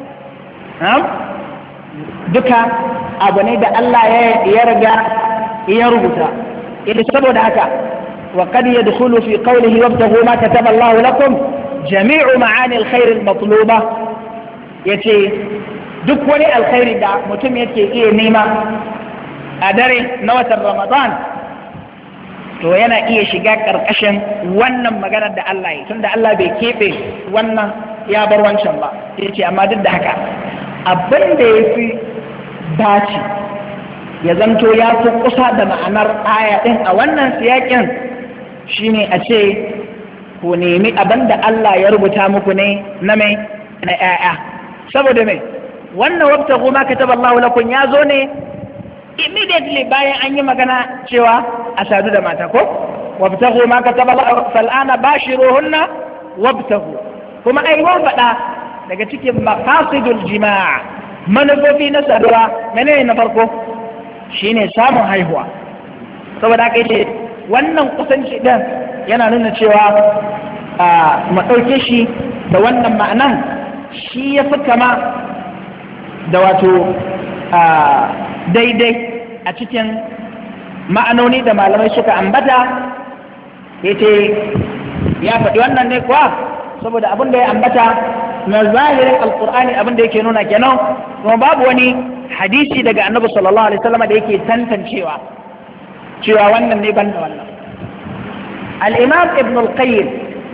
duka abu ne da Allah ya riga ya rubuta. Idan saboda haka wa qad yadkhulu fi qawlihi wabtaghu ma kataba Allah lakum jami'u ma'ani al-khair al-matluba, yace duk wani alkhairi da mutum yake iya nema a dare na watan Ramadan to yana iya shiga ƙarƙashin wannan maganar da Allah yi, tunda Allah bai keɓe wannan ya bar wancan ba. Ya ce amma duk da haka abin da ya fi dace ya zanto ya fi kusa da ma'anar aya ɗin a wannan siyakin shine a ce ku nemi abin da Allah ya rubuta muku ne na mai na 'ya'ya. Saboda mai wannan wabtaghu ma kataba Allahu lakum ya zo ne immediately bayan an yi magana cewa a sadu da mata ko wabtaghu ma kataba Allahu fal'ana bashiruhunna wabtaghu, kuma ai wa faɗa daga cikin maqasidul jima' manufofi na saduwa menene na farko shine samun haihuwa. Saboda haka yace wannan kusanci din yana nuna cewa a mu ɗauke shi da wannan ma'anan shi ya fi kama da wato daidai a cikin ma'anoni da malamai suka ambata. Ya ce ya faɗi wannan ne kuwa saboda abin da ya ambata na zahirin alkur'ani abin da yake nuna kenan, kuma babu wani hadisi daga annabi sallallahu alaihi wasallam da yake tantancewa cewa wannan ne ban da wannan. al-imam ibn al-qayyim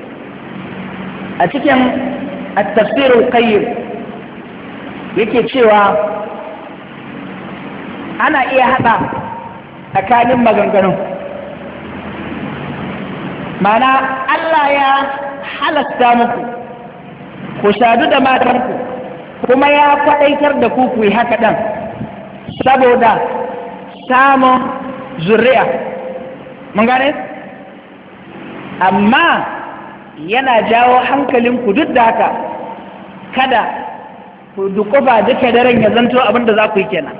a cikin at-tafsir al-qayyim yake cewa ana iya hada tsakanin maganganun, ma'ana Allah ya halasta muku ku sadu da matanku kuma ya kwaɗaitar da ku ku yi haka ɗan saboda samun zuri'a. Mun gane? Amma yana jawo hankalinku duk da haka kada ku dukufa duka daren ya zanto abin da za ku yi kenan.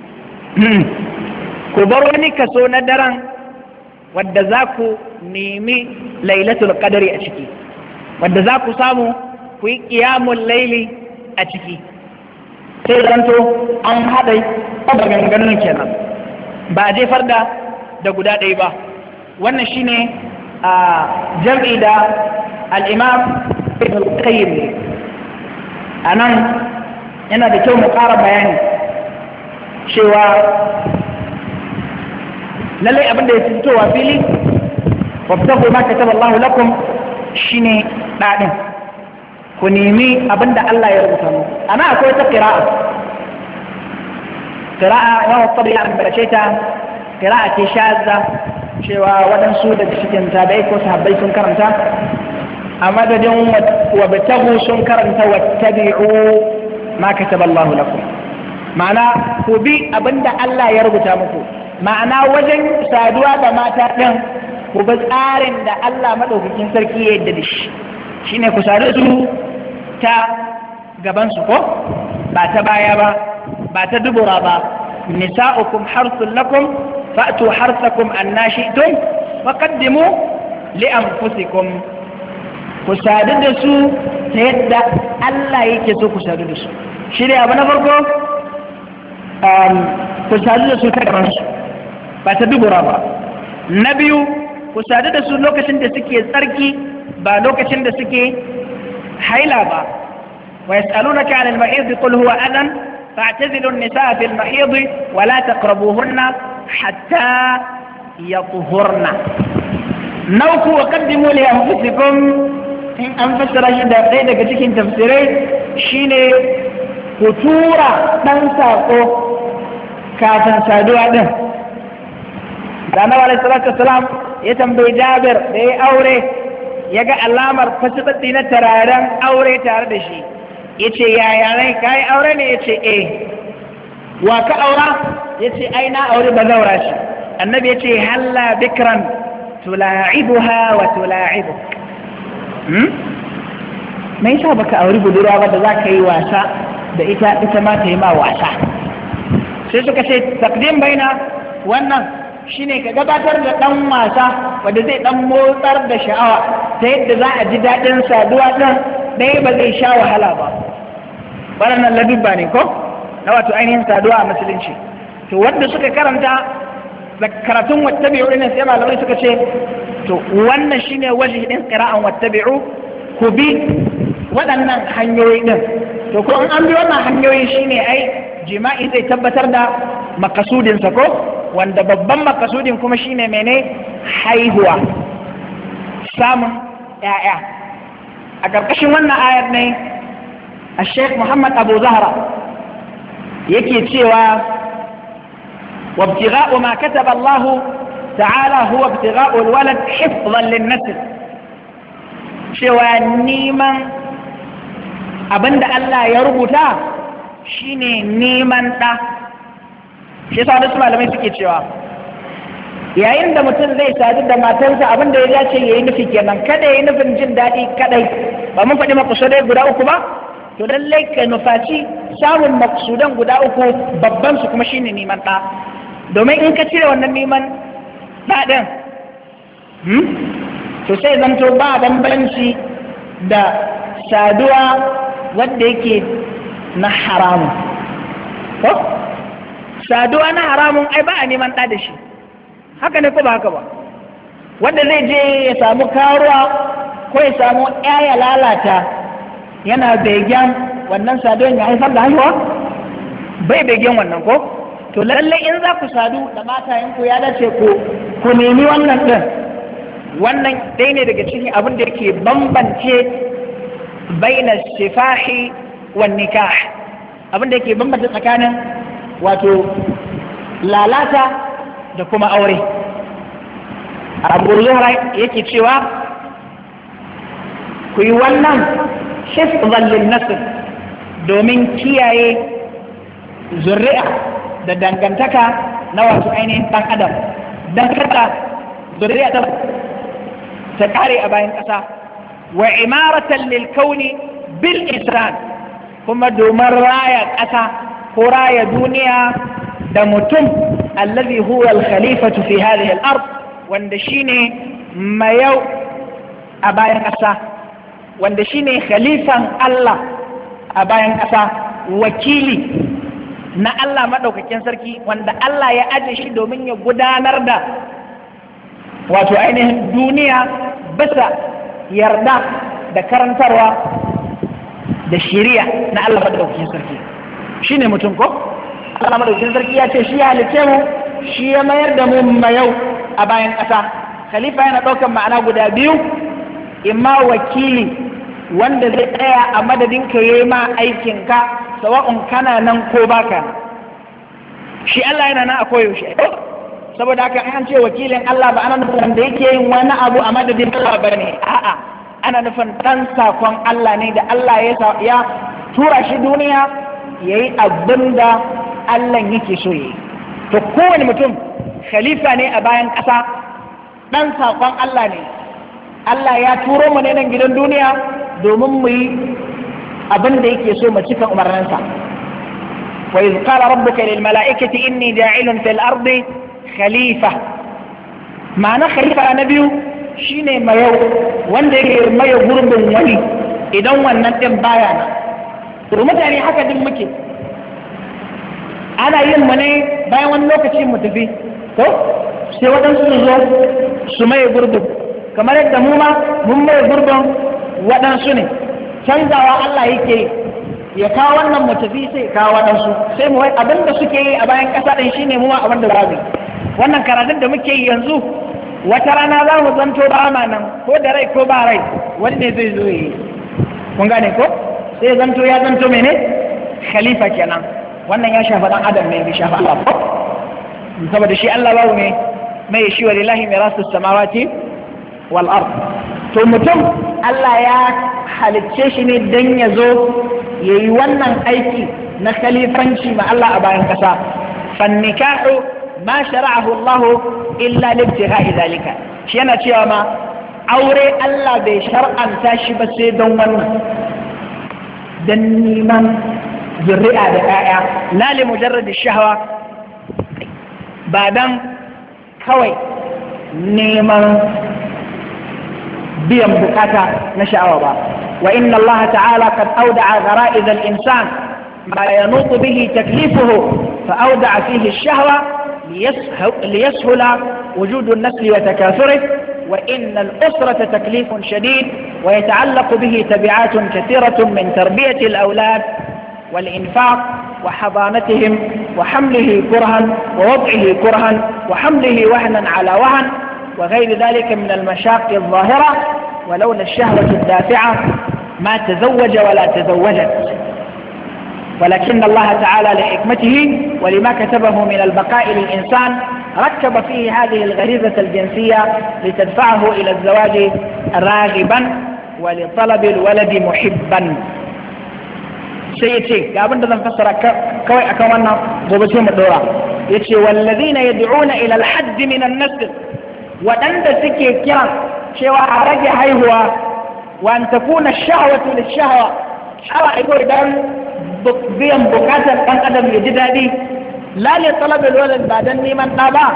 Ku bar wani kaso na daren wadda za ku nemi lailatul qadari a ciki, wadda za ku samu ku yi ƙiyamun laili a ciki, sai zanto an haɗa maganganun kenan ba a jefar da da guda ɗaya ba. Wannan shine a jam'i da al'imam ibn al-qayyim ne. A nan yana da kyau mu ƙara bayani cewa lallai abin da ya fitowa fili wabtahu ma kataba Allah lakum shine ɗaɗin ku nemi abin da Allah ya rubuta muku. Ana akwai ta qira'a qira'a wa tabi'a ambace ta qira'a ce shazza cewa waɗansu daga cikin tabi'ai ko sahabbai sun karanta a madadin wabtahu sun karanta wattabi'u ma kataba Allah lakum, ma'ana ku bi abin da Allah ya rubuta muku. Ma'ana wajen saduwa da mata ɗin ku bi tsarin da Allah maɗaukakin sarki ya yadda da shi, shi ne ku sadu su ta gabansu ko ba ta baya ba ba ta dubura ba. nisa'ukum harsun lakum fa'tu harsakum anna shi'tum wa qaddimu li anfusikum. ku sadu da su ta yadda Allah yake so ku sadu da su. Shi ne abu na farko, ku sadu da su ta gabansu ba ta dubura ba. Na biyu, ku sadu da su lokacin da suke tsarki ba lokacin da suke haila ba. wa yas'alunaka 'anil mahid qul huwa adan fa'tazilu an-nisaa fil mahid wa la taqrabuhunna hatta yatahurna. Na uku, wa qaddimu li anfusikum, in an fassara shi da ɗaya daga cikin tafsirai shine ku tura ɗan saƙo kafin saduwa ɗin. da Annabi alaihi salatu wassalam ya tambayi Jabir da ya aure ya ga alamar fasitatti na tararen aure tare da shi, ya ce yaya rai ka yi aure ne? ya ce eh. Wa ka aura? ya ce ai na aure ba zaura shi. Annabi ya ce halla bikran tula'ibuha wa tula'ibuk. me yasa baka auri budurwa ba da za ka yi wasa da ita ita ma ta yi ma wasa? Sai suka ce takdim baina wannan shine ka gabatar da dan wasa wanda zai dan motsar da sha'awa ta yadda za a ji daɗin saduwa ɗin ɗaya ba zai sha wahala ba. Waɗannan ladubba ne ko na wato ainihin saduwa a musulunci. To wanda suka karanta da karatun wattabi'u ne sai malamai suka ce to wannan shine waje din qira'an wattabi'u, ku bi waɗannan hanyoyi din. To ko an bi wannan hanyoyi shine ai jima'i zai tabbatar da makasudinsa ko, wanda babban makasudin kuma shine mene? Haihuwa, samun ƴaƴa. A ƙarƙashin wannan ayar ne a Sheikh Muhammad Abu Zahra yake cewa wabtigha'u ma kataba Allah ta'ala huwa ibtigha'u al-walad hifdhan lin-nasl, cewa neman abinda Allah ya rubuta shine neman ɗa. Shi yasa wasu malamai suke cewa yayin da mutum zai sadu da matarsa abin da ya dace ya yi nufi kenan, kada ya yi nufin jin daɗi kadai. Ba mun faɗi makusudai guda uku ba? To lallai ka nufaci samun makusudan guda uku, babban su kuma shine neman ɗa. Domin in ka cire wannan neman ɗaɗin to sai zanto ba bambanci da saduwa wanda yake na haramun ko saduwa na haramun ai ba a neman ɗa da shi, haka ne ko ba haka ba? wanda zai je ya samu karuwa ko ya samu ya lalata yana begen wannan saduwan ya haifar da haihuwa? bai begen wannan ko? to lallai in za ku sadu da matayenku ya dace ku ku nemi wannan ɗin. wannan ɗaya ne daga cikin abin da yake bambance baina sifahi wa nikah, abin da yake bambance tsakanin wato lalata da kuma aure. Abu Zuhra yake cewa ku yi wannan hifzan lin nasl domin kiyaye zuri'a da dangantaka na wato ainihin ɗan adam, don kada zuri'a ta ta kare a bayan ƙasa, wa imaratan lil kauni bil isran, kuma domin raya ƙasa ko raya duniya da mutum allazi huwa al khalifatu fi hadhihi al ard, wanda shine mayau a bayan ƙasa, wanda shine khalifan Allah a bayan ƙasa, wakili na Allah maɗaukakin sarki, wanda Allah ya aje shi domin ya gudanar da wato ainihin duniya bisa yarda da karantarwa da shiriya na Allah maɗaukakin sarki. Shi ne mutum ko? Allah maɗaukakin sarki ya ce shi ya halice mu, shi ya mayar da mu mayau a bayan ƙasa. Khalifa yana ɗaukar ma'ana guda biyu, imma wakili wanda zai tsaya a madadin ka yi ma aikinka, sawa'un kana nan ko baka. Shi Allah yana nan a koyaushe. Saboda haka an ce wakilin Allah ba ana nufin wanda yake yin wani abu a madadin Allah ba ne, a'a ana nufin ɗan sakon Allah ne da Allah ya tura shi duniya ya yi abin da Allah yake so yi. To kowane mutum khalifa ne a bayan ƙasa, ɗan sakon Allah ne. Allah ya turo mu ne nan gidan duniya domin mu yi abin da yake so mu cika umarninsa. Wa iz qala rabbuka lil mala'ikati inni ja'ilun fil ardi khalifa. Ma'ana khalifa na biyu shine mayau, wanda yake maye gurbin wani idan wannan din baya nan. To mutane haka din muke, ana yin mu ne bayan wani lokaci mu tafi, to sai waɗansu su zo su maye gurbin, kamar yadda mu ma mun maye gurbin waɗansu ne. Canzawa Allah yake ya kawo wannan mu tafi sai ya kawo waɗansu, sai mu wai abin da suke yi a bayan ƙasa ɗin shine mu ma abin da za mu yi. Wannan karatun da muke yi yanzu wata rana za mu zanto ba ma nan, ko da rai ko ba rai wani ne zai zo yi. Kun gane ko? Sai zanto ya zanto mene? Khalifa kenan. Wannan ya shafa ɗan adam ne, bai shafa Allah ko? Saboda shi Allah babu ne mai shi wa lillahi mirasu samawati wal ard. To mutum Allah ya halicce shi ne dan ya zo ya yi wannan aiki na khalifanci ma Allah a bayan ƙasa. Fannikahu ma shara'ahu Allah illa libtigha'i zalika. Shi yana cewa ma aure Allah bai shar'anta shi ba sai don wannan, dan neman zuri'a da ƴaƴa, la li mujarrad ash-shahwa, ba dan kawai neman biyan bukata na sha'awa ba. Wa inna Allah ta'ala qad awda'a ghara'iz al-insan ma yanutu bihi taklifuhu fa awda'a fihi ash-shahwa liyashula wujud an-nasl wa takathurih. Wa inna al-usrata taklifun shadid wa yata'allaqu bihi tabi'atun kathiratun min tarbiyati al-awlad والإنفاق وحضانتهم وحمله كرها ووضعه كرها وحمله وهنا على وهن وغير ذلك من المشاق الظاهرة. ولولا الشهوة الدافعة ما تزوج ولا تزوجت، ولكن الله تعالى لحكمته ولما كتبه من البقاء للإنسان ركب فيه هذه الغريزة الجنسية لتدفعه إلى الزواج راغبا ولطلب الولد محبا. sai ya ce ga abin da zan fassara kawai akan wannan, gobe sai mu dora. Ya ce wallazina yad'una ila al-hadd min an-nasl, waɗanda suke kiran cewa a rage haihuwa, wa an takuna ash-shahwatu lish-shahwa, sha'awa ai kawai dan biyan bukatar ɗan adam ya ji daɗi, la li talab al-walad, ba dan neman ɗa ba,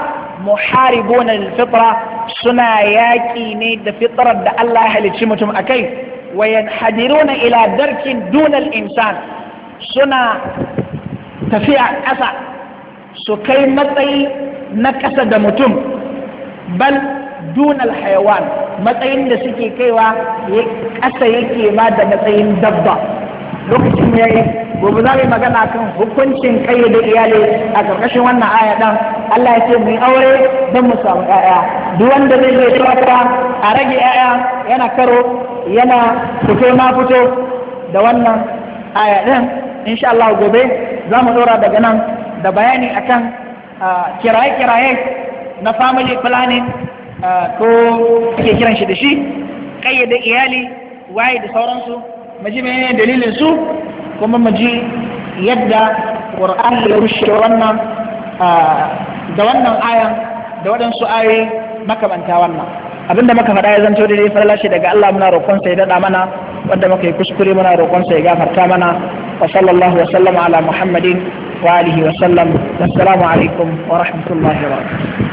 muharibuna lil-fitra, suna yaƙi ne da fitrar da Allah ya halicci mutum akai. wa yanhadiruna ila darkin dunal insan suna tafiya ƙasa su kai matsayi na ƙasa da mutum bal dunal hayawan matsayin da suke kaiwa ƙasa yake ma da matsayin dabba. Lokacin ya yi gobe za mu yi magana kan hukuncin kayyade iyali a ƙarƙashin wannan aya ɗan. Allah ya ce mu yi aure don mu samu ƴaƴa. Duk wanda zai zai tsawata a rage ƴaƴa yana karo yana fito na fito da wannan aya ɗin. Insha Allah gobe za mu ɗora daga nan da bayani akan kiraye-kiraye na family planning ko ake kiran shi da shi kayyade iyali waye da sauransu mu ji menene dalilin su kuma mu ji yadda Qur'ani ya rushe wannan da wannan ayan da waɗansu ayoyi makamanta wannan abinda muka faɗa ya zanto da dai farla shi daga Allah muna roƙon sa ya dada mana wanda muka yi kuskure muna roƙon sa ya gafarta mana wa sallallahu wa sallama ala Muhammadin wa alihi wa sallam wassalamu alaikum wa rahmatullahi wa barakatuh.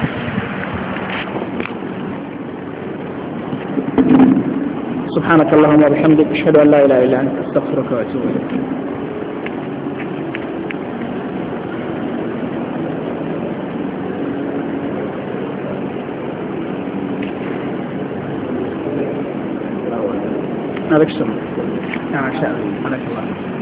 سبحانك اللهم وبحمدك أشهد أن لا إله إلا أنت أستغفرك وأتوب إليك. عليك السلام. ما شاء الله. عليك الله.